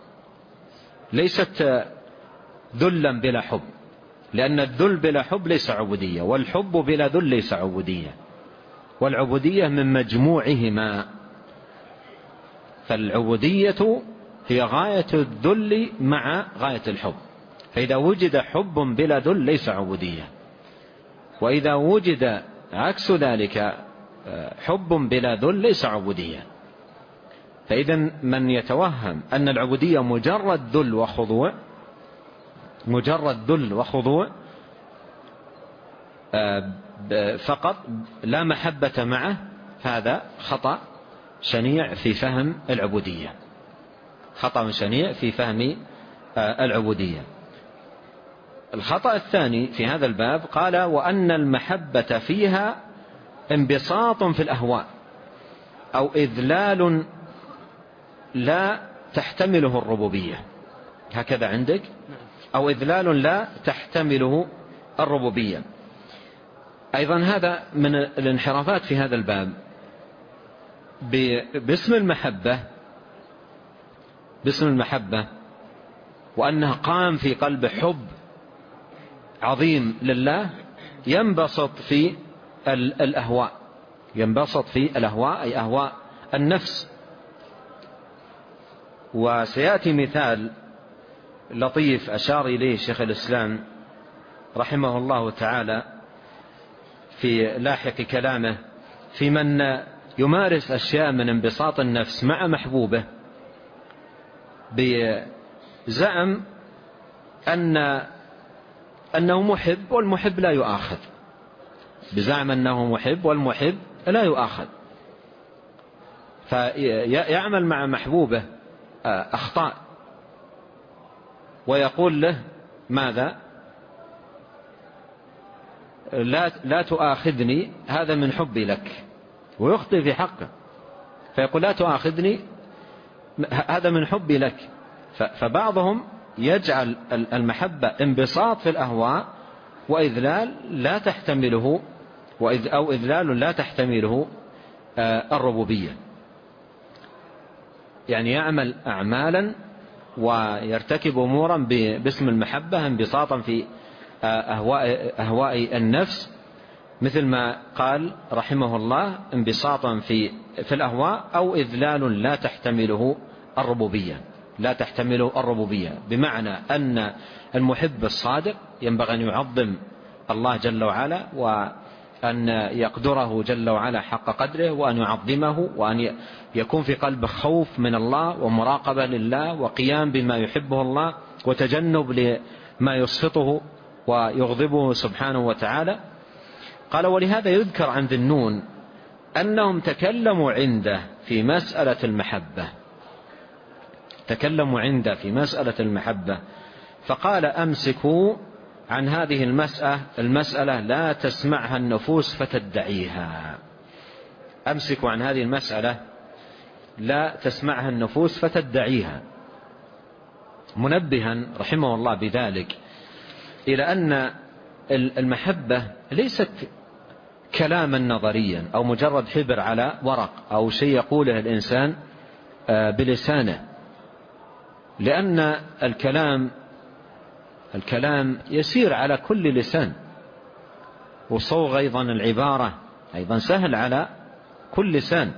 ليست ذلا بلا حب، لأن الذل بلا حب ليس عبودية، والحب بلا ذل ليس عبودية، والعبودية من مجموعهما. فالعبودية هي غاية الذل مع غاية الحب، فإذا وجد حب بلا ذل ليس عبودية، وإذا وجد عكس ذلك حب بلا ذل ليس عبودية. فإذا من يتوهم أن العبودية مجرد ذل وخضوع، مجرد ذل وخضوع فقط لا محبة معه، هذا خطأ شنيع في فهم العبودية، خطأ شنيع في فهم العبودية. الخطأ الثاني في هذا الباب قال وأن المحبة فيها انبساط في الأهواء أو إذلال لا تحتمله الربوبية، هكذا عندك، أو إذلال لا تحتمله الربوبية. أيضا هذا من الانحرافات في هذا الباب. باسم المحبة وأنها قام في قلب حب عظيم لله ينبسط في الأهواء، ينبسط في الأهواء أي أهواء النفس. وسيأتي مثال لطيف أشار إليه شيخ الإسلام رحمه الله تعالى في لاحق كلامه في من يمارس أشياء من انبساط النفس مع محبوبه بزعم أنه محب والمحب لا يؤاخذ، بزعم أنه محب والمحب لا يؤاخذ، فيعمل مع محبوبه أخطاء ويقول له ماذا؟ لا تؤاخذني، هذا من حبي لك، ويخطئ في حقه فيقول لا تؤاخذني، هذا من حبي لك. فبعضهم يجعل المحبة انبساط في الأهواء وإذلال لا تحتمله أو إذلال لا تحتمله الربوبية، يعني يعمل أعمالا ويرتكب أمورا باسم المحبة انبساطا في أهواء النفس، مثل ما قال رحمه الله انبساطا في الأهواء أو إذلال لا تحتمله الربوبية، لا تحتمله الربوبية، بمعنى أن المحب الصادق ينبغي أن يعظم الله جل وعلا أن يقدره جل وعلا حق قدره، وأن يعظمه، وأن يكون في قلبه خوف من الله ومراقبة لله وقيام بما يحبه الله وتجنب لما يسخطه ويغضبه سبحانه وتعالى. قال: ولهذا يذكر عن ذي النون أنهم تكلموا عنده في مسألة المحبة، تكلموا عنده في مسألة المحبة، فقال: أمسكوا عن هذه المسألة لا تسمعها النفوس فتدعيها. أمسكوا عن هذه المسألة لا تسمعها النفوس فتدعيها، منبها رحمه الله بذلك إلى أن المحبة ليست كلاما نظريا أو مجرد حبر على ورق أو شيء يقوله الإنسان بلسانه، لأن الكلام يسير على كل لسان، وصوغ أيضا العبارة أيضا سهل على كل لسان.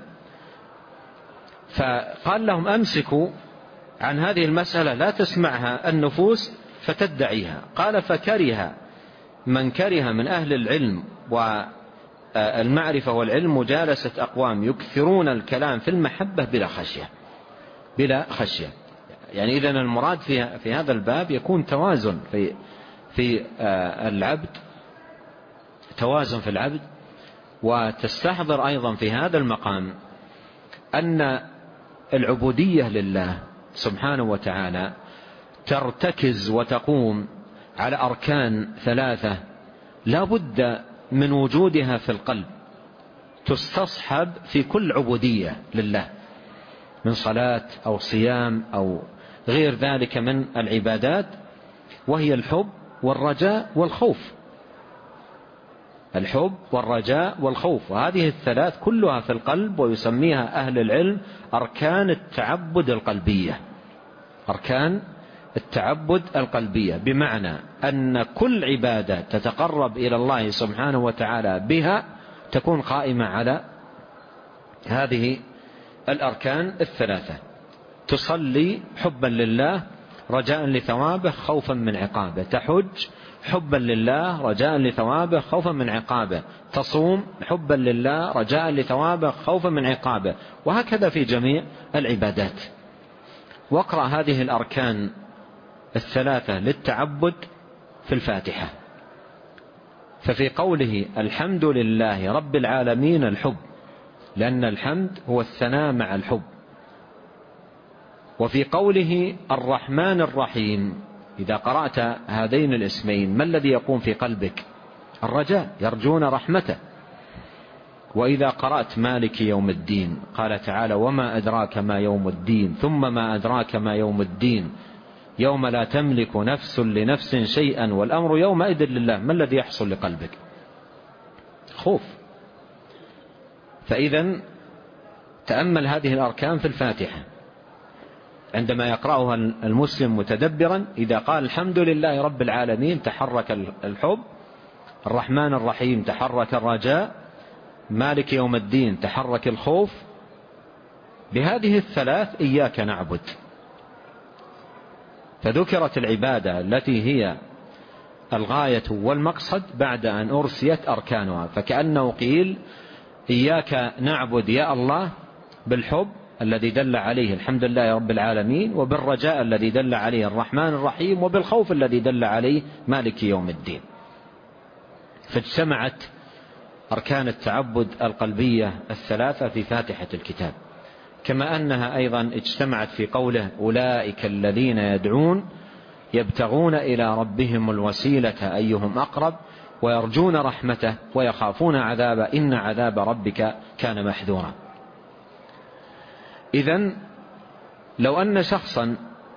فقال لهم: أمسكوا عن هذه المسألة لا تسمعها النفوس فتدعيها. قال: فكره من كره من أهل العلم والمعرفة والعلم مجالسة أقوام يكثرون الكلام في المحبة بلا خشية. يعني إذن المراد في هذا الباب يكون توازن في العبد، توازن في العبد، وتستحضر أيضا في هذا المقام أن العبودية لله سبحانه وتعالى ترتكز وتقوم على أركان 3 لا بد من وجودها في القلب، تستصحب في كل عبودية لله من صلاة أو صيام أو غير ذلك من العبادات، وهي الحب والرجاء والخوف. الحب والرجاء والخوف، وهذه ال3 كلها في القلب، ويسميها أهل العلم أركان التعبد القلبية. أركان التعبد القلبية، بمعنى أن كل عبادة تتقرب إلى الله سبحانه وتعالى بها تكون قائمة على هذه الأركان ال3. تصلي حبا لله رجاء لثوابه خوفا من عقابه، تحج حبا لله رجاء لثوابه خوفا من عقابه، تصوم حبا لله رجاء لثوابه خوفا من عقابه، وهكذا في جميع العبادات. واقرأ هذه الأركان ال3 للتعبد في الفاتحة. ففي قوله الحمد لله رب العالمين الحب، لأن الحمد هو الثناء مع الحب. وفي قوله الرحمن الرحيم، إذا قرأت هذين الاسمين ما الذي يقوم في قلبك؟ الرجاء، يرجون رحمته. وإذا قرأت مالك يوم الدين، قال تعالى وما أدراك ما يوم الدين، ثم ما أدراك ما يوم الدين، يوم لا تملك نفس لنفس شيئا والأمر يومئذ لله. ما الذي يحصل لقلبك؟ خوف. فإذا تأمل هذه الأركان في الفاتحة عندما يقرأها المسلم متدبرا، إذا قال الحمد لله رب العالمين تحرك الحب، الرحمن الرحيم تحرك الرجاء، مالك يوم الدين تحرك الخوف. بهذه ال3 إياك نعبد. فذكرت العبادة التي هي الغاية والمقصد بعد أن أرسيت أركانها، فكأنه قيل إياك نعبد يا الله بالحب الذي دل عليه الحمد لله رب العالمين، وبالرجاء الذي دل عليه الرحمن الرحيم، وبالخوف الذي دل عليه مالك يوم الدين. فاجتمعت أركان التعبد القلبية ال3 في فاتحة الكتاب، كما أنها أيضا اجتمعت في قوله أولئك الذين يدعون يبتغون إلى ربهم الوسيلة أيهم أقرب ويرجون رحمته ويخافون عذابه إن عذاب ربك كان محذورا. إذن لو أن شخصا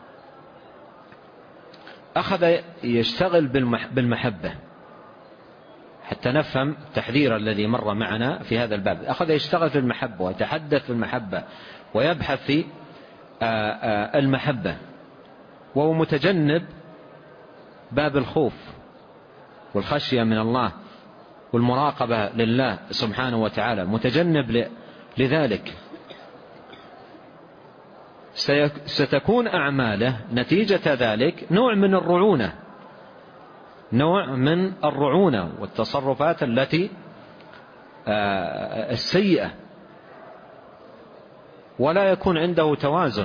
أخذ يشتغل بالمحبة، حتى نفهم التحذير الذي مر معنا في هذا الباب، أخذ يشتغل في المحبة ويتحدث في المحبة ويبحث في المحبة، وهو متجنب باب الخوف والخشية من الله والمراقبة لله سبحانه وتعالى، متجنب لذلك، ستكون أعماله نتيجة ذلك نوع من الرعونة، نوع من الرعونة والتصرفات التي السيئة، ولا يكون عنده توازن.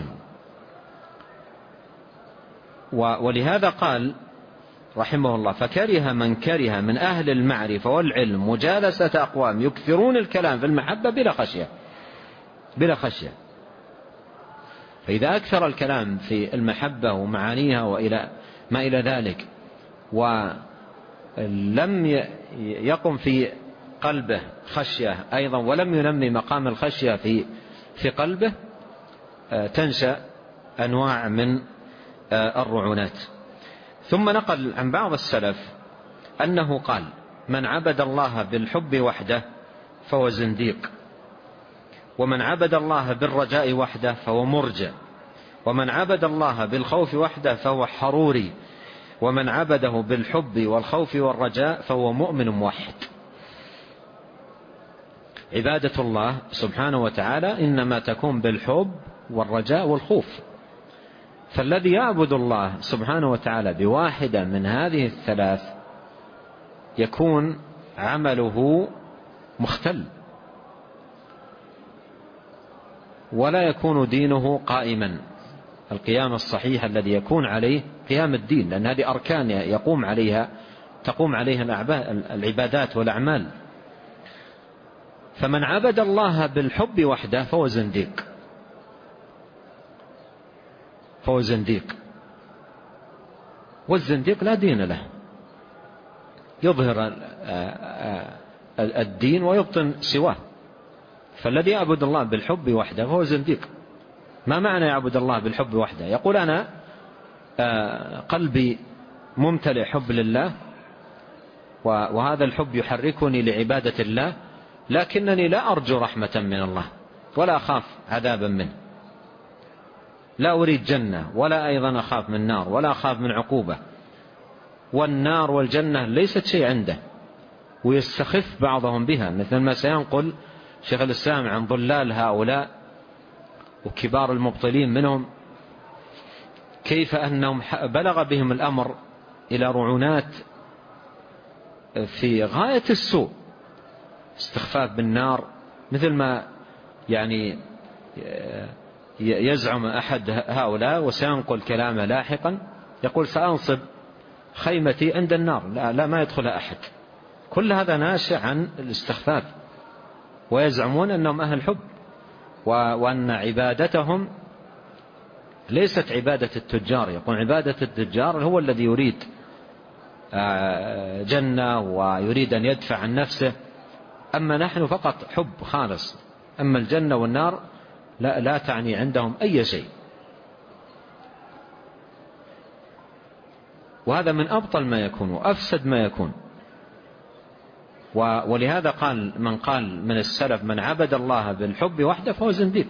ولهذا قال رحمه الله: فكره من كره من أهل المعرفة والعلم مجالسة أقوام يكثرون الكلام في المحبة بلا خشية. فإذا أكثر الكلام في المحبة ومعانيها وإلى ما إلى ذلك، ولم يقم في قلبه خشية أيضا، ولم ينمي مقام الخشية في قلبه، تنشأ أنواع من الرعونات. ثم نقل عن بعض السلف أنه قال: من عبد الله بالحب وحده فهو زنديق، ومن عبد الله بالرجاء وحده فهو مرجع، ومن عبد الله بالخوف وحده فهو حروري، ومن عبده بالحب والخوف والرجاء فهو مؤمن موحد. عبادة الله سبحانه وتعالى إنما تكون بالحب والرجاء والخوف. فالذي يعبد الله سبحانه وتعالى بواحدة من هذه الثلاث يكون عمله مختل، ولا يكون دينه قائما القيام الصحيح الذي يكون عليه قيام الدين، لأن هذه أركان تقوم عليها العبادات والأعمال. فمن عبد الله بالحب وحده فهو زنديق، والزنديق لا دين له، يظهر الدين ويبطن سواه. فالذي يعبد الله بالحب وحده فهو زنديق. ما معنى يعبد الله بالحب وحده؟ يقول: أنا قلبي ممتلئ حب لله، وهذا الحب يحركني لعبادة الله، لكنني لا أرجو رحمة من الله ولا أخاف عذابا منه، لا أريد جنة ولا أيضا أخاف من نار ولا أخاف من عقوبة، والنار والجنة ليست شيء عنده، ويستخف بعضهم بها، مثل ما سينقل شيخ الإسلام عن ضلال هؤلاء وكبار المبطلين منهم، كيف أنهم بلغ بهم الأمر إلى رعونات في غاية السوء، استخفاف بالنار، مثل ما يعني يزعم أحد هؤلاء وسينقل كلامه لاحقا، يقول: سأنصب خيمتي عند النار، لا ما يدخلها أحد. كل هذا ناشئ عن الاستخفاف، ويزعمون أنهم أهل حب، وأن عبادتهم ليست عبادة التجار. يقول: عبادة التجار هو الذي يريد جنة ويريد أن يدفع عن نفسه، أما نحن فقط حب خالص، أما الجنة والنار لا تعني عندهم أي شيء. وهذا من أبطل ما يكون وأفسد ما يكون. ولهذا قال من قال من السلف: من عبد الله بالحب وحده فهو زنديق.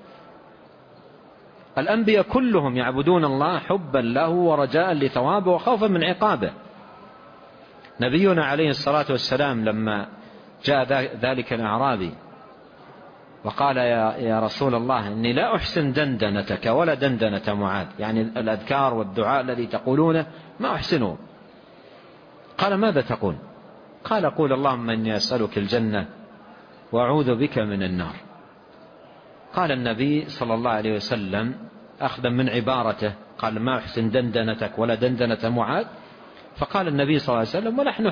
الأنبياء كلهم يعبدون الله حبا له ورجاء لثوابه وخوفا من عقابه. نبينا عليه الصلاة والسلام لما جاء ذلك الأعرابي وقال: يا رسول الله، إني لا أحسن دندنتك ولا دندنة معاذ، يعني الأذكار والدعاء الذي تقولونه ما أحسنه. قال: ماذا تقول؟ قال: قول اللهم إني أسألك الجنة وأعوذ بك من النار. قال النبي صلى الله عليه وسلم أخذا من عبارته، قال: ما أحسن دندنتك ولا دندنة معاذ. فقال النبي صلى الله عليه وسلم: ونحن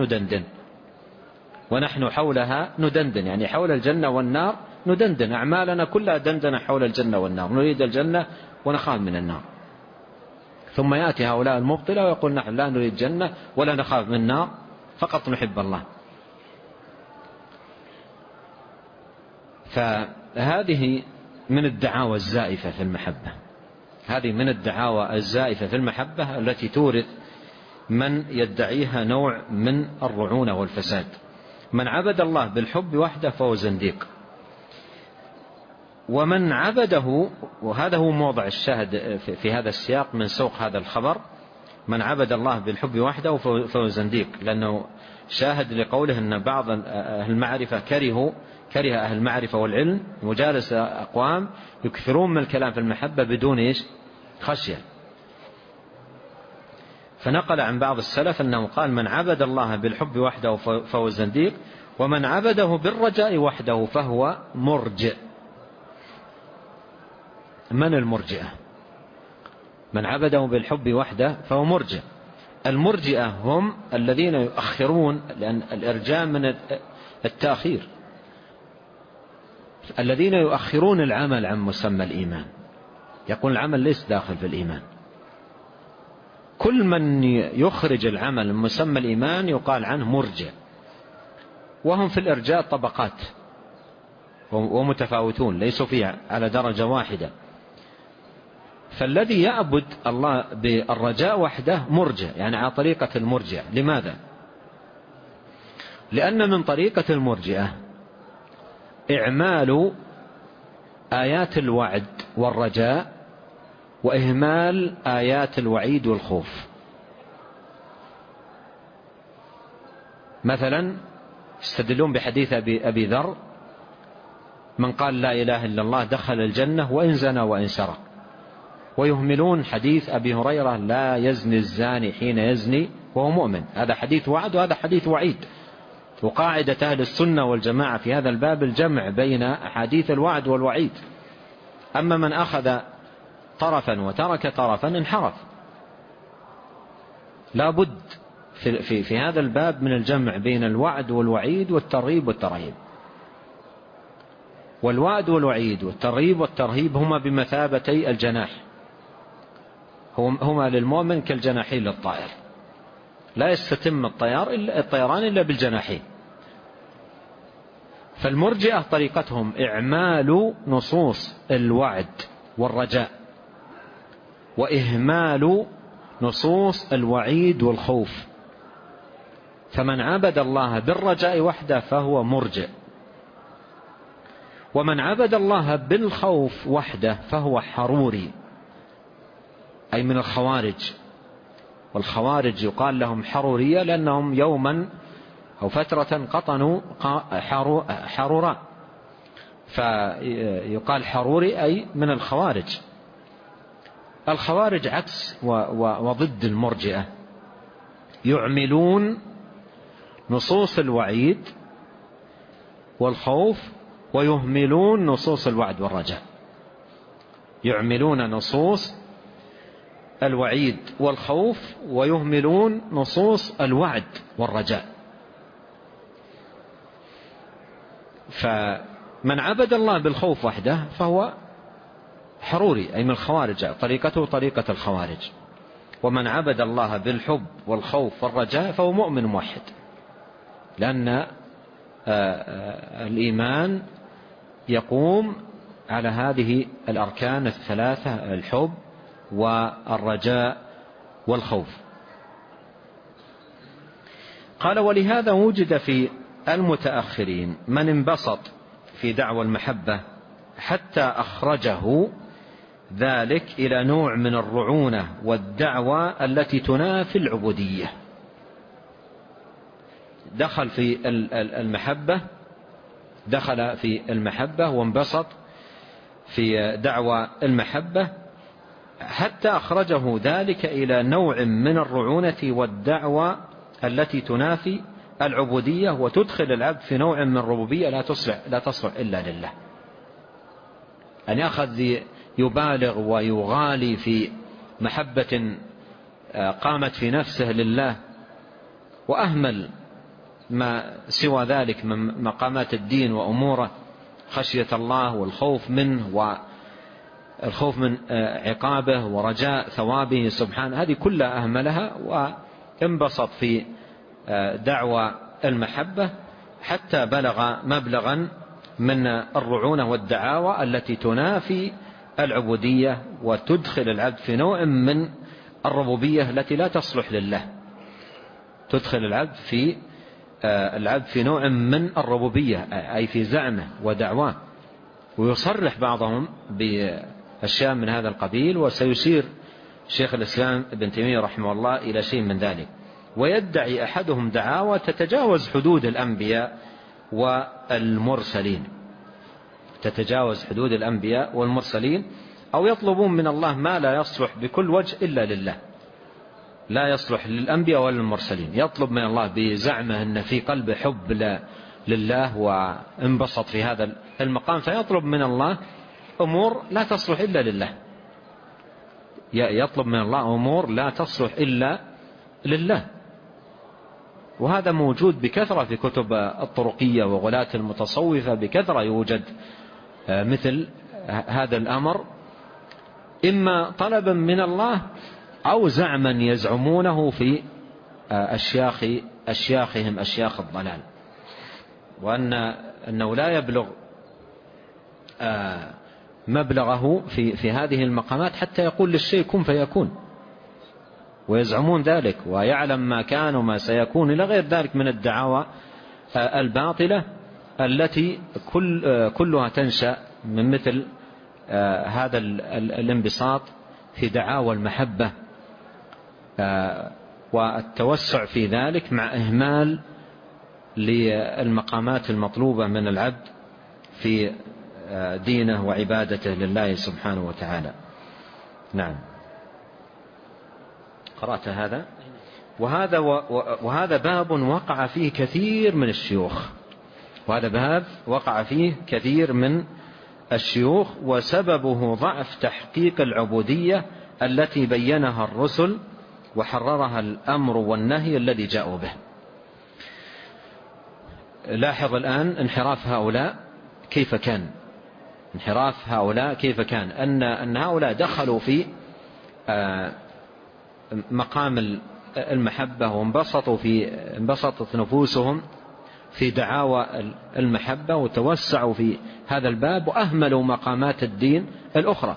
حولها ندندن، يعني حول الجنة والنار ندندن، أعمالنا كلها دندنة حول الجنة والنار، نريد الجنة ونخاف من النار. ثم يأتي هؤلاء المبطلة ويقول: نحن لا نريد جنة ولا نخاف من النار، فقط نحب الله. فهذه من الدعاوى الزائفة في المحبة، هذه من الدعاوى الزائفة في المحبة التي تورث من يدعيها نوع من الرعونة والفساد. من عبد الله بالحب وحده فهو زنديق. ومن عبده، وهذا هو موضع الشاهد في هذا السياق من سوق هذا الخبر، من عبد الله بالحب وحده فهو زنديق، لأنه شاهد لقوله أن بعض أهل المعرفة كره أهل المعرفة والعلم مجالس أقوام يكثرون من الكلام في المحبة بدون خشية. فنقل عن بعض السلف أنه قال: من عبد الله بالحب وحده فهو زنديق، ومن عبده بالرجاء وحده فهو مرجئ. من المرجئة؟ من عبده بالحب وحده فهو مرجئ. المرجئة هم الذين يؤخرون، لأن الإرجاء من التأخير، الذين يؤخرون العمل عن مسمى الإيمان، يقول العمل ليس داخل في الإيمان. كل من يخرج العمل من مسمى الإيمان يقال عنه مرجئ. وهم في الإرجاء طبقات ومتفاوتون، ليسوا فيها على درجة واحدة. فالذي يعبد الله بالرجاء وحده مرجئ، يعني على طريقة المرجئة. لماذا؟ لأن من طريقة المرجئة إعمال آيات الوعد والرجاء وإهمال آيات الوعيد والخوف. مثلا يستدلون بحديث أبي ذر: من قال لا إله إلا الله دخل الجنة وإن زنى وإن سرق. ويهملون حديث أبي هريرة: لا يزني الزاني حين يزني وهو مؤمن. هذا حديث وعد وهذا حديث وعيد. وقاعدة أهل السنة والجماعة في هذا الباب الجمع بين أحاديث الوعد والوعيد. أما من أخذ طرفا وترك طرفا انحرف. لا بد في هذا الباب من الجمع بين الوعد والوعيد والترغيب والترهيب. والوعد والوعيد والترغيب والترهيب هما بمثابتي الجناح، هما للمؤمن كالجناحين للطائر. لا يستتم الطيران إلا بالجناحين. فالمرجئة طريقتهم إعمال نصوص الوعد والرجاء وإهمال نصوص الوعيد والخوف. فمن عبد الله بالرجاء وحده فهو مرجئ، ومن عبد الله بالخوف وحده فهو حروري، أي من الخوارج. والخوارج يقال لهم حرورية لأنهم يوما أو فترة قطنوا حروراء، فيقال حروري أي من الخوارج. الخوارج عكس وضد المرجئة، يعملون نصوص الوعيد والخوف ويهملون نصوص الوعد والرجاء. يعملون نصوص الوعيد والخوف ويهملون نصوص الوعد والرجاء. فمن عبد الله بالخوف وحده فهو حروري، أي من الخوارج، طريقته طريقة الخوارج. ومن عبد الله بالحب والخوف والرجاء فهو مؤمن موحد، لأن الإيمان يقوم على هذه الأركان الثلاثة: الحب والرجاء والخوف. قال: ولهذا وجد في المتأخرين من انبسط في دعوى المحبة حتى أخرجه ذلك إلى نوع من الرعونة والدعوة التي تنافي العبودية. دخل في المحبة وانبسط في دعوى المحبة حتى أخرجه ذلك إلى نوع من الرعونة والدعوة التي تنافي العبودية وتدخل العبد في نوع من الربوبية لا تصلح إلا لله. أن يأخذ يبالغ ويغالي في محبة قامت في نفسه لله، وأهمل ما سوى ذلك من مقامات الدين وأموره، خشية الله والخوف منه والخوف من عقابه ورجاء ثوابه سبحانه. هذه كلها أهملها وانبسط في دعوى المحبة حتى بلغ مبلغا من الرعونة والدعاوى التي تنافي العبودية وتدخل العبد في نوع من الربوبية التي لا تصلح لله. تدخل العبد في نوع من الربوبية، أي في زعمه ودعواه. ويصرح بعضهم بأشياء من هذا القبيل، وسيشير شيخ الإسلام ابن تيمية رحمه الله إلى شيء من ذلك. ويدعي أحدهم دعاوى تتجاوز حدود الأنبياء والمرسلين، تتجاوز حدود الأنبياء والمرسلين، أو يطلبون من الله ما لا يصلح بكل وجه إلا لله، لا يصلح للأنبياء ولا للمرسلين. يطلب من الله بزعمه أن في قلبه حب لله وانبسط في هذا المقام، فيطلب من الله أمور لا تصلح إلا لله، يطلب من الله أمور لا تصلح إلا لله. وهذا موجود بكثرة في كتب الطرقية وغلاة المتصوفة، بكثرة يوجد مثل هذا الأمر، إما طلبا من الله أو زعما يزعمونه في أشياخهم أشياخ الضلال، وأنه لا يبلغ مبلغه في هذه المقامات حتى يقول للشيء كن فيكون، ويزعمون ذلك، ويعلم ما كان وما سيكون إلى غير ذلك من الدعاوى الباطلة التي كلها تنشأ من مثل هذا الانبساط في دعاوى المحبة والتوسع في ذلك، مع إهمال للمقامات المطلوبة من العبد في دينه وعبادته لله سبحانه وتعالى. نعم، قرأت هذا. وهذا باب وقع فيه كثير من الشيوخ، وهذا باب وقع فيه كثير من الشيوخ، وسببه ضعف تحقيق العبودية التي بينها الرسل وحررها الأمر والنهي الذي جاءوا به. لاحظ الآن انحراف هؤلاء كيف كان، انحراف هؤلاء كيف كان، أن هؤلاء دخلوا في مقام المحبة وانبسطت نفوسهم في دعاوى المحبة، وتوسعوا في هذا الباب وأهملوا مقامات الدين الأخرى.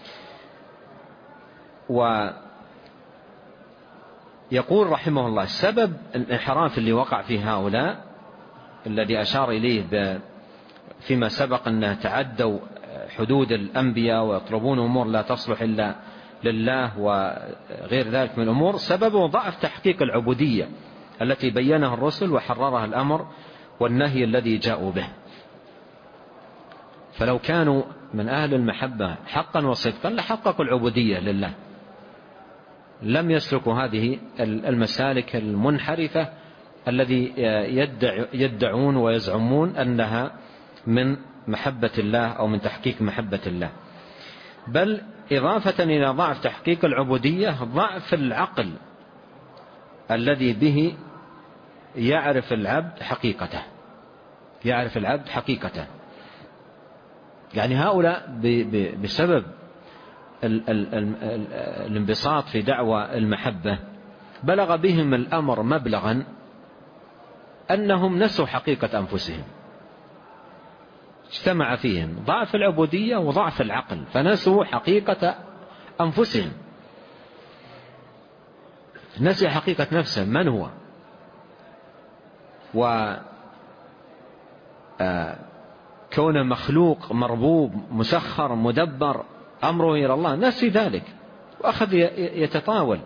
ويقول رحمه الله سبب الانحراف اللي وقع فيه هؤلاء الذي أشار إليه فيما سبق أن تعدوا حدود الأنبياء ويطلبون أمور لا تصلح إلا لله وغير ذلك من الأمور، سببه ضعف تحقيق العبودية التي بينها الرسل وحررها الأمر والنهي الذي جاءوا به. فلو كانوا من أهل المحبة حقا وصدقا لحققوا العبودية لله، لم يسلكوا هذه المسالك المنحرفة الذي يدعون ويزعمون أنها من محبة الله أو من تحقيق محبة الله. بل إضافة إلى ضعف تحقيق العبودية ضعف العقل الذي به يعرف العبد حقيقته، يعرف العبد حقيقته. يعني هؤلاء بسبب الانبساط في دعوى المحبة بلغ بهم الأمر مبلغا أنهم نسوا حقيقة أنفسهم، اجتمع فيهم ضعف العبودية وضعف العقل فنسوا حقيقة أنفسهم، نسي حقيقة نفسه من هو، وكون مخلوق مربوب مسخر مدبر أمره إلى الله، نسي ذلك وأخذ يتطاول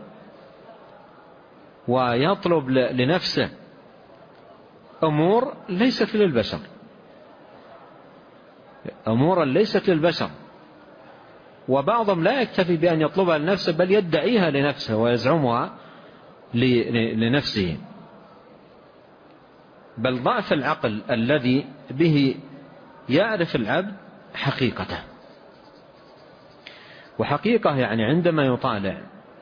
ويطلب لنفسه أمور ليست للبشر، أمورا ليست للبشر. وبعضهم لا يكتفي بأن يطلبها لنفسه بل يدعيها لنفسه ويزعمها لنفسه. بل ضعف العقل الذي به يعرف العبد حقيقته. وحقيقة يعني عندما يطالع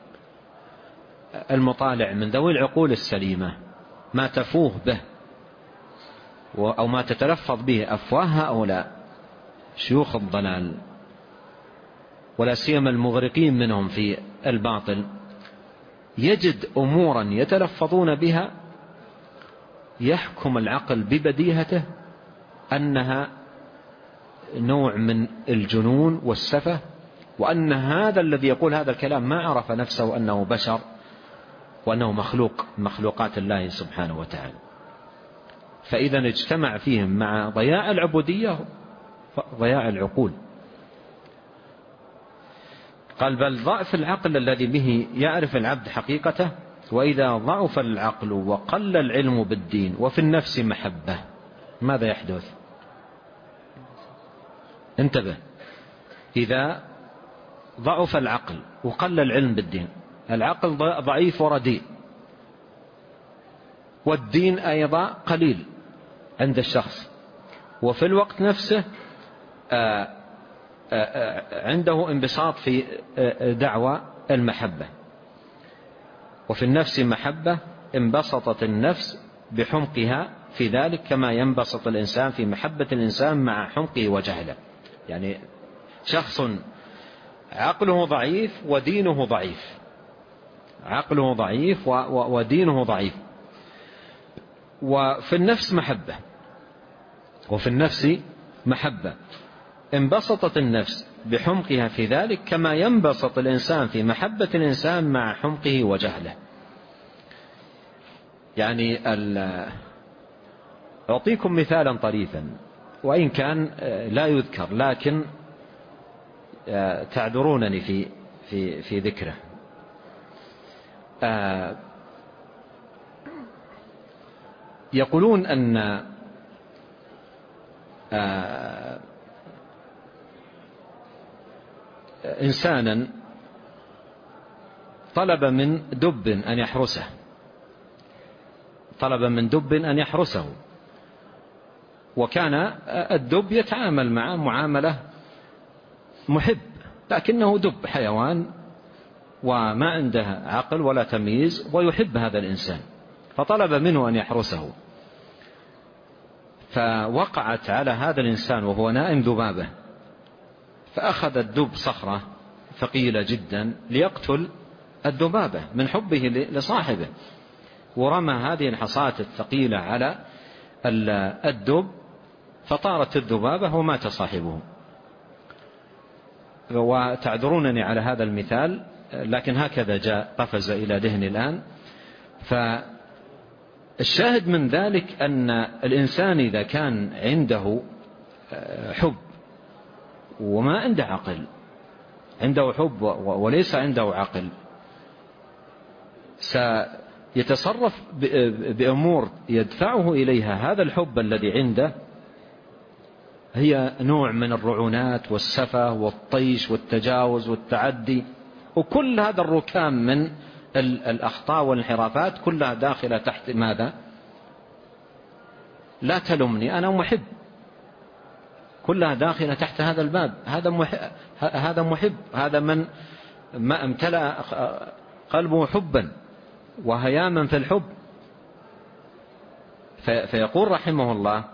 المطالع من ذوي العقول السليمة ما تفوه به أو ما تتلفظ به أفواه هؤلاء شيوخ الضلال، ولا سيما المغرقين منهم في الباطل، يجد أمورا يتلفظون بها يحكم العقل ببديهته أنها نوع من الجنون والسفه، وأن هذا الذي يقول هذا الكلام ما عرف نفسه أنه بشر وأنه مخلوق مخلوقات الله سبحانه وتعالى. فإذا اجتمع فيهم مع ضياع العبودية ضياع العقول. قال بل ضعف العقل الذي به يعرف العبد حقيقته، وإذا ضعف العقل وقل العلم بالدين وفي النفس محبة ماذا يحدث؟ انتبه، إذا ضعف العقل وقل العلم بالدين، العقل ضعيف ورديء والدين أيضا قليل، عند الشخص، وفي الوقت نفسه عنده انبساط في دعوى المحبة. وفي النفس محبة انبسطت النفس بحمقها في ذلك كما ينبسط الإنسان في محبة الإنسان مع حمقه وجهله. يعني شخص عقله ضعيف ودينه ضعيف، عقله ضعيف ودينه ضعيف، وفي النفس محبة، وفي النفس محبة انبسطت النفس بحمقها في ذلك كما ينبسط الإنسان في محبة الإنسان مع حمقه وجهله. يعني أعطيكم مثالا طريفا وإن كان لا يذكر، لكن تعذرونني في ذكره. يقولون أن إنسانا طلب من دب أن يحرسه، طلب من دب أن يحرسه، وكان الدب يتعامل معه معاملة محب، لكنه دب حيوان وما عنده عقل ولا تمييز ويحب هذا الإنسان، فطلب منه أن يحرسه. فوقعت على هذا الإنسان وهو نائم ذبابة، فأخذ الدب صخرة ثقيلة جدا ليقتل الذبابة من حبه لصاحبه، ورمى هذه الحصاة الثقيلة على الدب فطارت الذبابة ومات صاحبه. وتعذرونني على هذا المثال، لكن هكذا جاء قفز إلى ذهني الآن. فالشاهد من ذلك أن الإنسان إذا كان عنده حب وما عنده عقل، عنده حب وليس عنده عقل، سيتصرف بأمور يدفعه إليها هذا الحب الذي عنده، هي نوع من الرعونات والسفة والطيش والتجاوز والتعدي، وكل هذا الركام من الأخطاء والانحرافات كلها داخلة تحت ماذا؟ لا تلمني أنا محب، كلها داخلة تحت هذا الباب. هذا محب، هذا من ما امتلأ قلبه حبا وهياما في الحب. فيقول رحمه الله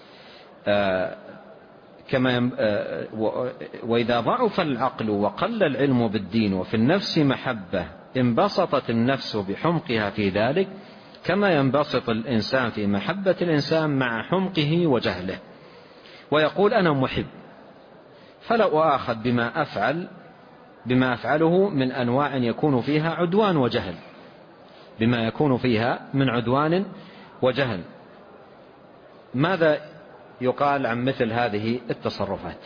وإذا ضعف العقل وقل العلم بالدين وفي النفس محبة انبسطت النفس بحمقها في ذلك كما ينبسط الإنسان في محبة الإنسان مع حمقه وجهله. ويقول أنا محب فلا أؤاخذ بما أفعله من أنواع يكون فيها عدوان وجهل، بما يكون فيها من عدوان وجهل. ماذا يقال عن مثل هذه التصرفات؟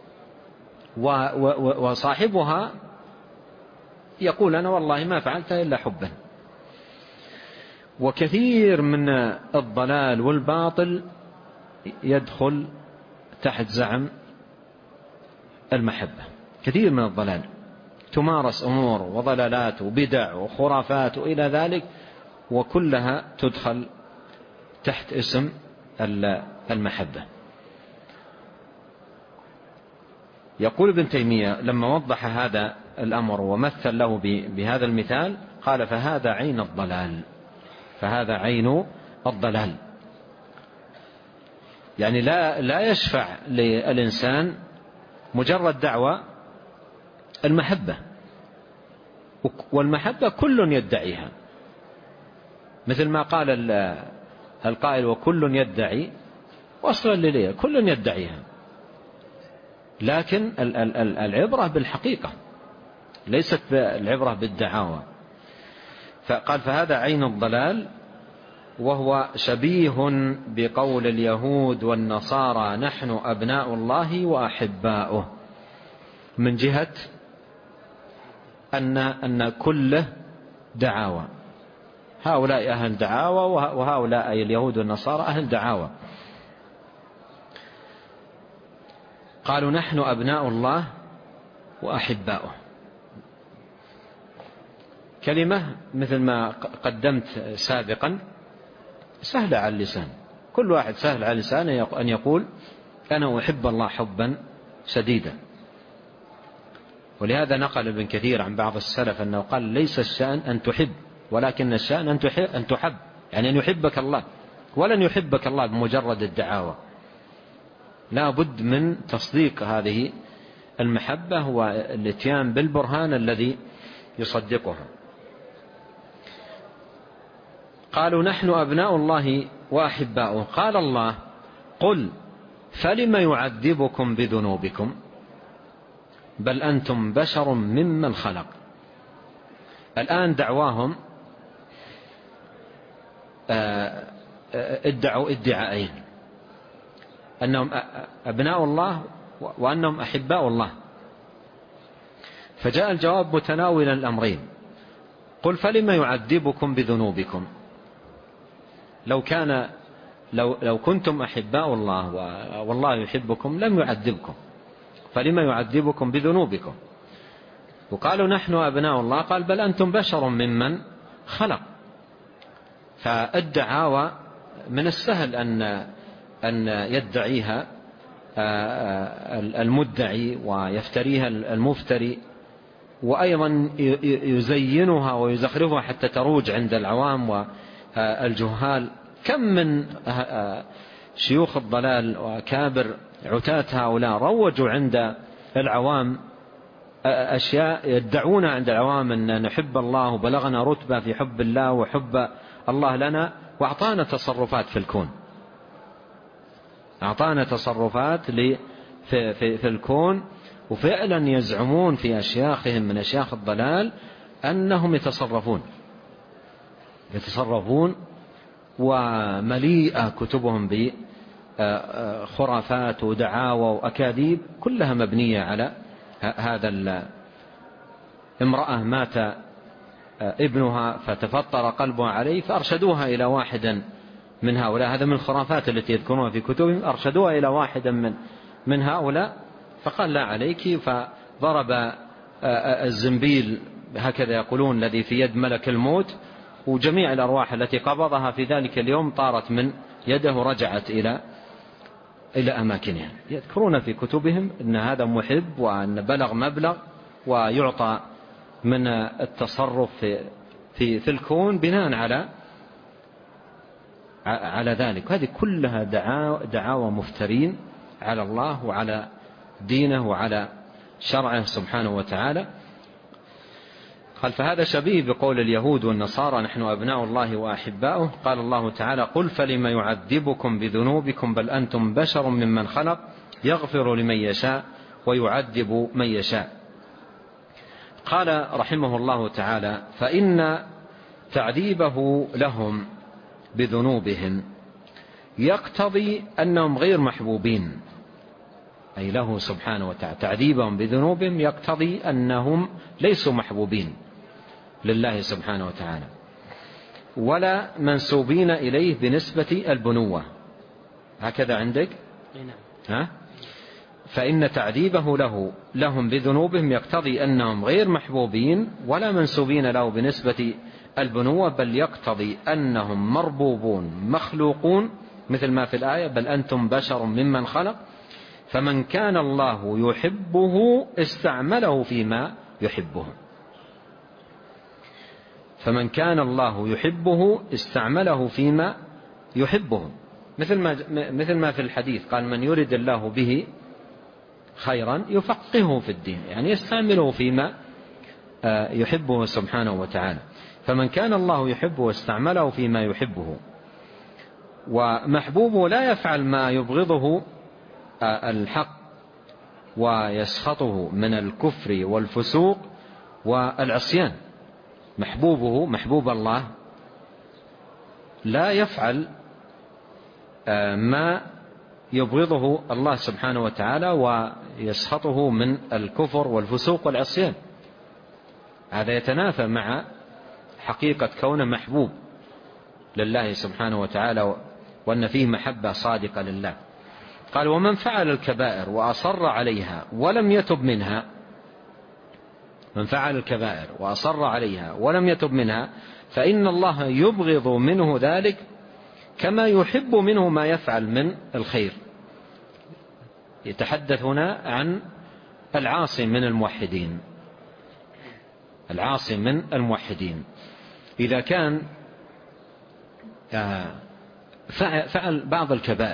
وصاحبها يقول أنا والله ما فعلتها إلا حبا. وكثير من الضلال والباطل يدخل تحت زعم المحبة، كثير من الضلال تمارس أمور وضلالات وبدع وخرافات وإلى ذلك، وكلها تدخل تحت اسم المحبة. يقول ابن تيمية لما وضح هذا الأمر ومثل له بهذا المثال قال فهذا عين الضلال، فهذا عين الضلال. يعني لا يشفع للإنسان مجرد دعوة المحبة، والمحبة كل يدعيها، مثل ما قال القائل وكل يدعي وصلا لليه، كل يدعيها، لكن العبرة بالحقيقة ليست العبرة بالدعاوى. فقال فهذا عين الضلال، وهو شبيه بقول اليهود والنصارى نحن أبناء الله وأحباؤه، من جهة أن كله دعاوى، هؤلاء أهل دعاوى وهؤلاء اليهود والنصارى أهل دعاوى. قالوا نحن أبناء الله وأحباؤه، كلمة مثل ما قدمت سابقا سهلة على اللسان، كل واحد سهل على لسانه أن يقول أنا أحب الله حبا شديدا. ولهذا نقل ابن كثير عن بعض السلف أنه قال ليس الشأن أن تحب، ولكن الشأن أن تحب، يعني أن يحبك الله. ولن يحبك الله بمجرد الدعاوى، لا بد من تصديق هذه المحبة والاتيان بالبرهان الذي يصدقها. قالوا نحن أبناء الله وأحباؤه. قال الله قل فلم يعذبكم بذنوبكم بل أنتم بشر ممن خلق. الآن دعواهم ادعوا ادعاءين، أنهم أبناء الله وأنهم أحباء الله، فجاء الجواب متناولا الأمرين. قل فلم يعذبكم بذنوبكم، لو كنتم أحباء الله والله يحبكم لم يعذبكم، فلم يعذبكم بذنوبكم. وقالوا نحن أبناء الله، قال بل أنتم بشر ممن خلق. فالدعاوى من السهل أن يدعيها المدعي ويفتريها المفتري، وأيضا يزينها ويزخرفها حتى تروج عند العوام والجهال. كم من شيوخ الضلال وكابر عتاة هؤلاء روجوا عند العوام أشياء يدعون عند العوام أن نحب الله وبلغنا رتبة في حب الله وحب الله لنا، وأعطانا تصرفات في الكون، أعطانا تصرفات في الكون، وفعلا يزعمون في أشياخهم من أشياخ الضلال أنهم يتصرفون ومليئة كتبهم بخرافات ودعاوى وأكاذيب كلها مبنية على هذا. امرأة مات ابنها فتفطر قلبها عليه فأرشدوها إلى واحدا من هؤلاء، هذا من الخرافات التي يذكرونها في كتبهم، أرشدوها إلى واحدا من هؤلاء فقال لا عليك، فضرب الزنبيل هكذا يقولون الذي في يد ملك الموت، وجميع الأرواح التي قبضها في ذلك اليوم طارت من يده ورجعت إلى أماكنها. يذكرون في كتبهم أن هذا محب وأن بلغ مبلغ ويعطى من التصرف في الكون بناء على ذلك. هذه كلها دعاوى مفترين على الله وعلى دينه وعلى شرعه سبحانه وتعالى. قال فهذا شبيه بقول اليهود والنصارى نحن أبناء الله وأحباؤه. قال الله تعالى قل فلم يعذبكم بذنوبكم بل أنتم بشر ممن خلق يغفر لمن يشاء ويعذب من يشاء. قال رحمه الله تعالى فإن تعذيبه لهم بذنوبهم يقتضي أنهم غير محبوبين، أي له سبحانه وتعالى تعذيبهم بذنوبهم يقتضي أنهم ليسوا محبوبين لله سبحانه وتعالى ولا منسوبين إليه بنسبة البنوة. هكذا عندك؟ ها؟ فإن تعذيبه لهم بذنوبهم يقتضي أنهم غير محبوبين ولا منسوبين له بنسبة البنوة، بل يقتضي أنهم مربوبون مخلوقون، مثل ما في الآية بل أنتم بشر ممن خلق، فمن كان الله يحبه استعمله فيما يحبه. فمن كان الله يحبه استعمله فيما يحبه، مثل ما في الحديث قال من يرد الله به خيرا يفقهه في الدين، يعني يستعمله فيما يحبه سبحانه وتعالى. فمن كان الله يحبه واستعمله فيما يحبه، ومحبوبه لا يفعل ما يبغضه الحق ويسخطه من الكفر والفسوق والعصيان. محبوبه محبوب الله لا يفعل ما يبغضه الله سبحانه وتعالى ويسخطه من الكفر والفسوق والعصيان. هذا يتنافى مع حقيقة كونه محبوب لله سبحانه وتعالى وأن فيه محبة صادقة لله. قال ومن فعل الكبائر وأصر عليها ولم يتب منها، من فعل الكبائر وأصر عليها ولم يتب منها فإن الله يبغض منه ذلك كما يحب منه ما يفعل من الخير. يتحدث هنا عن العاصي من الموحدين. العاصي من الموحدين إذا كان فعل بعض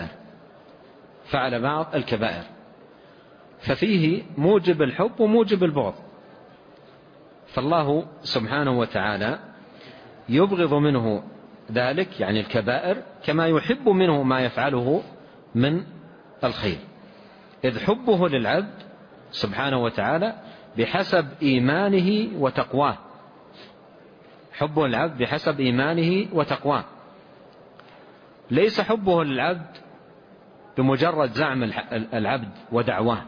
الكبائر ففيه موجب الحب وموجب البغض، فالله سبحانه وتعالى يبغض منه ذلك يعني الكبائر كما يحب منه ما يفعله من الخير، إذ حبه للعبد سبحانه وتعالى بحسب إيمانه وتقواه. حبه للعبد بحسب إيمانه وتقواه، ليس حبه للعبد بمجرد زعم العبد ودعواه.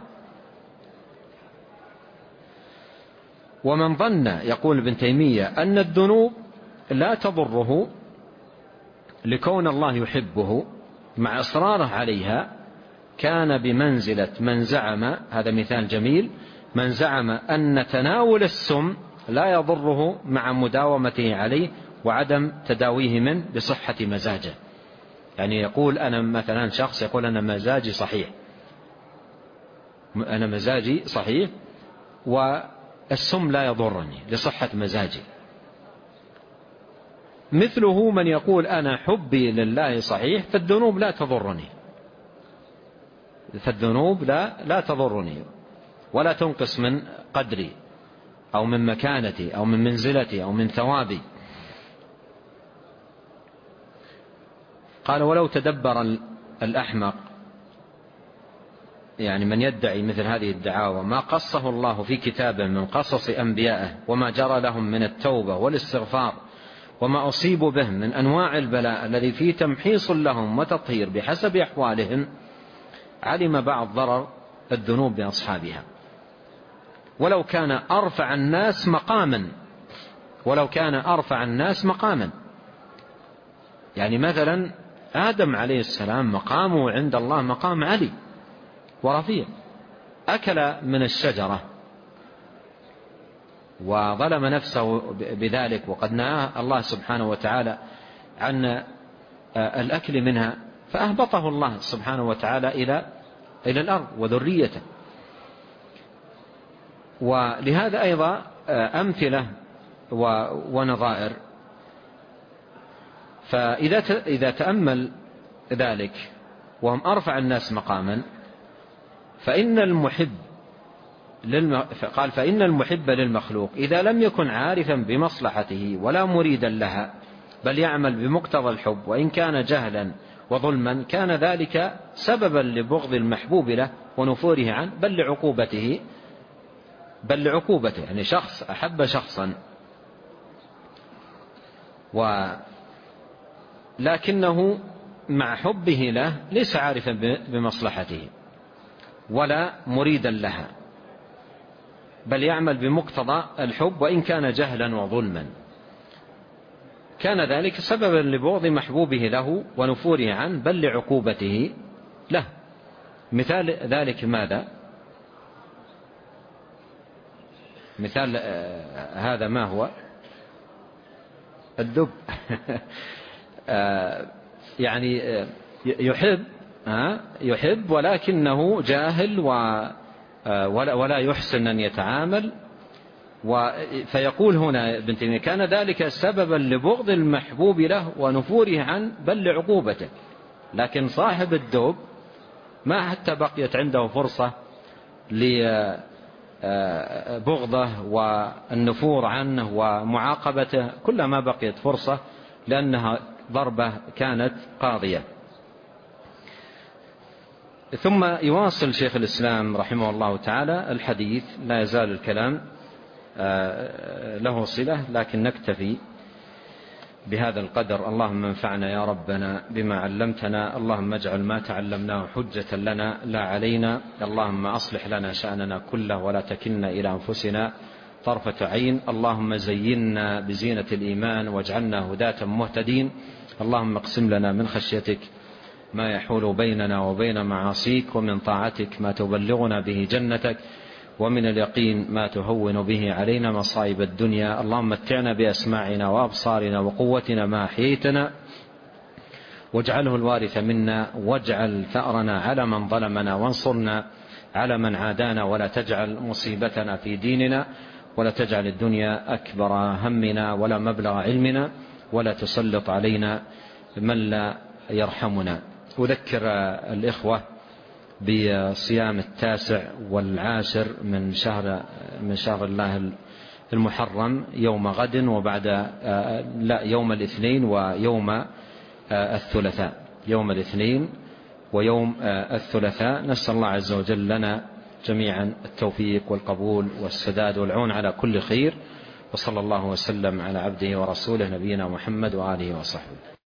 ومن ظن، يقول ابن تيمية، أن الذنوب لا تضره لكون الله يحبه مع إصراره عليها، كان بمنزلة من زعم، هذا مثال جميل، من زعم أن تناول السم لا يضره مع مداومته عليه وعدم تداويه منه بصحة مزاجه. يعني يقول أنا مثلا شخص يقول أنا مزاجي صحيح والسم لا يضرني لصحة مزاجي. مثله من يقول أنا حبي لله صحيح فالذنوب لا تضرني، لا تضرني ولا تنقص من قدري أو من مكانتي أو من منزلتي أو من ثوابي. قال ولو تدبر الأحمق، يعني من يدعي مثل هذه الدعاوى، ما قصه الله في كتابه من قصص أنبيائه وما جرى لهم من التوبة والاستغفار وما أصيبوا به من أنواع البلاء الذي فيه تمحيص لهم وتطهير بحسب أحوالهم، علم بعض ضرر الذنوب بأصحابها. ولو كان أرفع الناس مقاما، يعني مثلا آدم عليه السلام مقامه عند الله مقام عالي ورفيع، أكل من الشجرة وظلم نفسه بذلك، وقد نهاه الله سبحانه وتعالى عن الأكل منها، فأهبطه الله سبحانه وتعالى إلى الأرض وذريته. ولهذا أيضا أمثلة ونظائر. فإذا تأمل ذلك وهم أرفع الناس مقاما، فإن المحب للمخلوق إذا لم يكن عارفا بمصلحته ولا مريدا لها، بل يعمل بمقتضى الحب وإن كان جهلا وظلما، كان ذلك سببا لبغض المحبوب له ونفوره عنه بل لعقوبته. يعني شخص أحب شخصا لكنه مع حبه له ليس عارفا بمصلحته ولا مريدا لها، بل يعمل بمقتضى الحب وإن كان جهلا وظلما، كان ذلك سببا لبغض محبوبه له ونفوره عنه بل لعقوبته له. مثال ذلك ماذا؟ مثال هذا ما هو؟ الدب يعني يحب ولكنه جاهل ولا يحسن أن يتعامل، فيقول هنا ابن تيمية كان ذلك سببا لبغض المحبوب له ونفوره عنه بل لعقوبته. لكن صاحب الدب ما حتى بقيت عنده فرصة لبغضه والنفور عنه ومعاقبته، كلما بقيت فرصة، لأنها ضربة كانت قاضية. ثم يواصل شيخ الإسلام رحمه الله تعالى الحديث، لا يزال الكلام له صلة، لكن نكتفي بهذا القدر. اللهم انفعنا يا ربنا بما علمتنا، اللهم اجعل ما تعلمناه حجة لنا لا علينا، اللهم أصلح لنا شأننا كله ولا تكلنا إلى أنفسنا طرفة عين، اللهم زينا بزينة الإيمان واجعلنا هداة مهتدين، اللهم اقسم لنا من خشيتك ما يحول بيننا وبين معاصيك، ومن طاعتك ما تبلغنا به جنتك، ومن اليقين ما تهون به علينا مصائب الدنيا، اللهم متعنا بأسماعنا وأبصارنا وقوتنا ما أحييتنا، واجعله الوارث منا، واجعل ثأرنا على من ظلمنا، وانصرنا على من عادانا، ولا تجعل مصيبتنا في ديننا، ولا تجعل الدنيا أكبر همنا ولا مبلغ علمنا، ولا تسلط علينا من لا يرحمنا. أذكر الإخوة بصيام 9 و10 من شهر الله المحرم، يوم غد يوم الاثنين ويوم الثلاثاء، يوم الاثنين ويوم الثلاثاء. نسأل الله عز وجل لنا جميعا التوفيق والقبول والسداد والعون على كل خير، وصلى الله وسلم على عبده ورسوله نبينا محمد وآله وصحبه.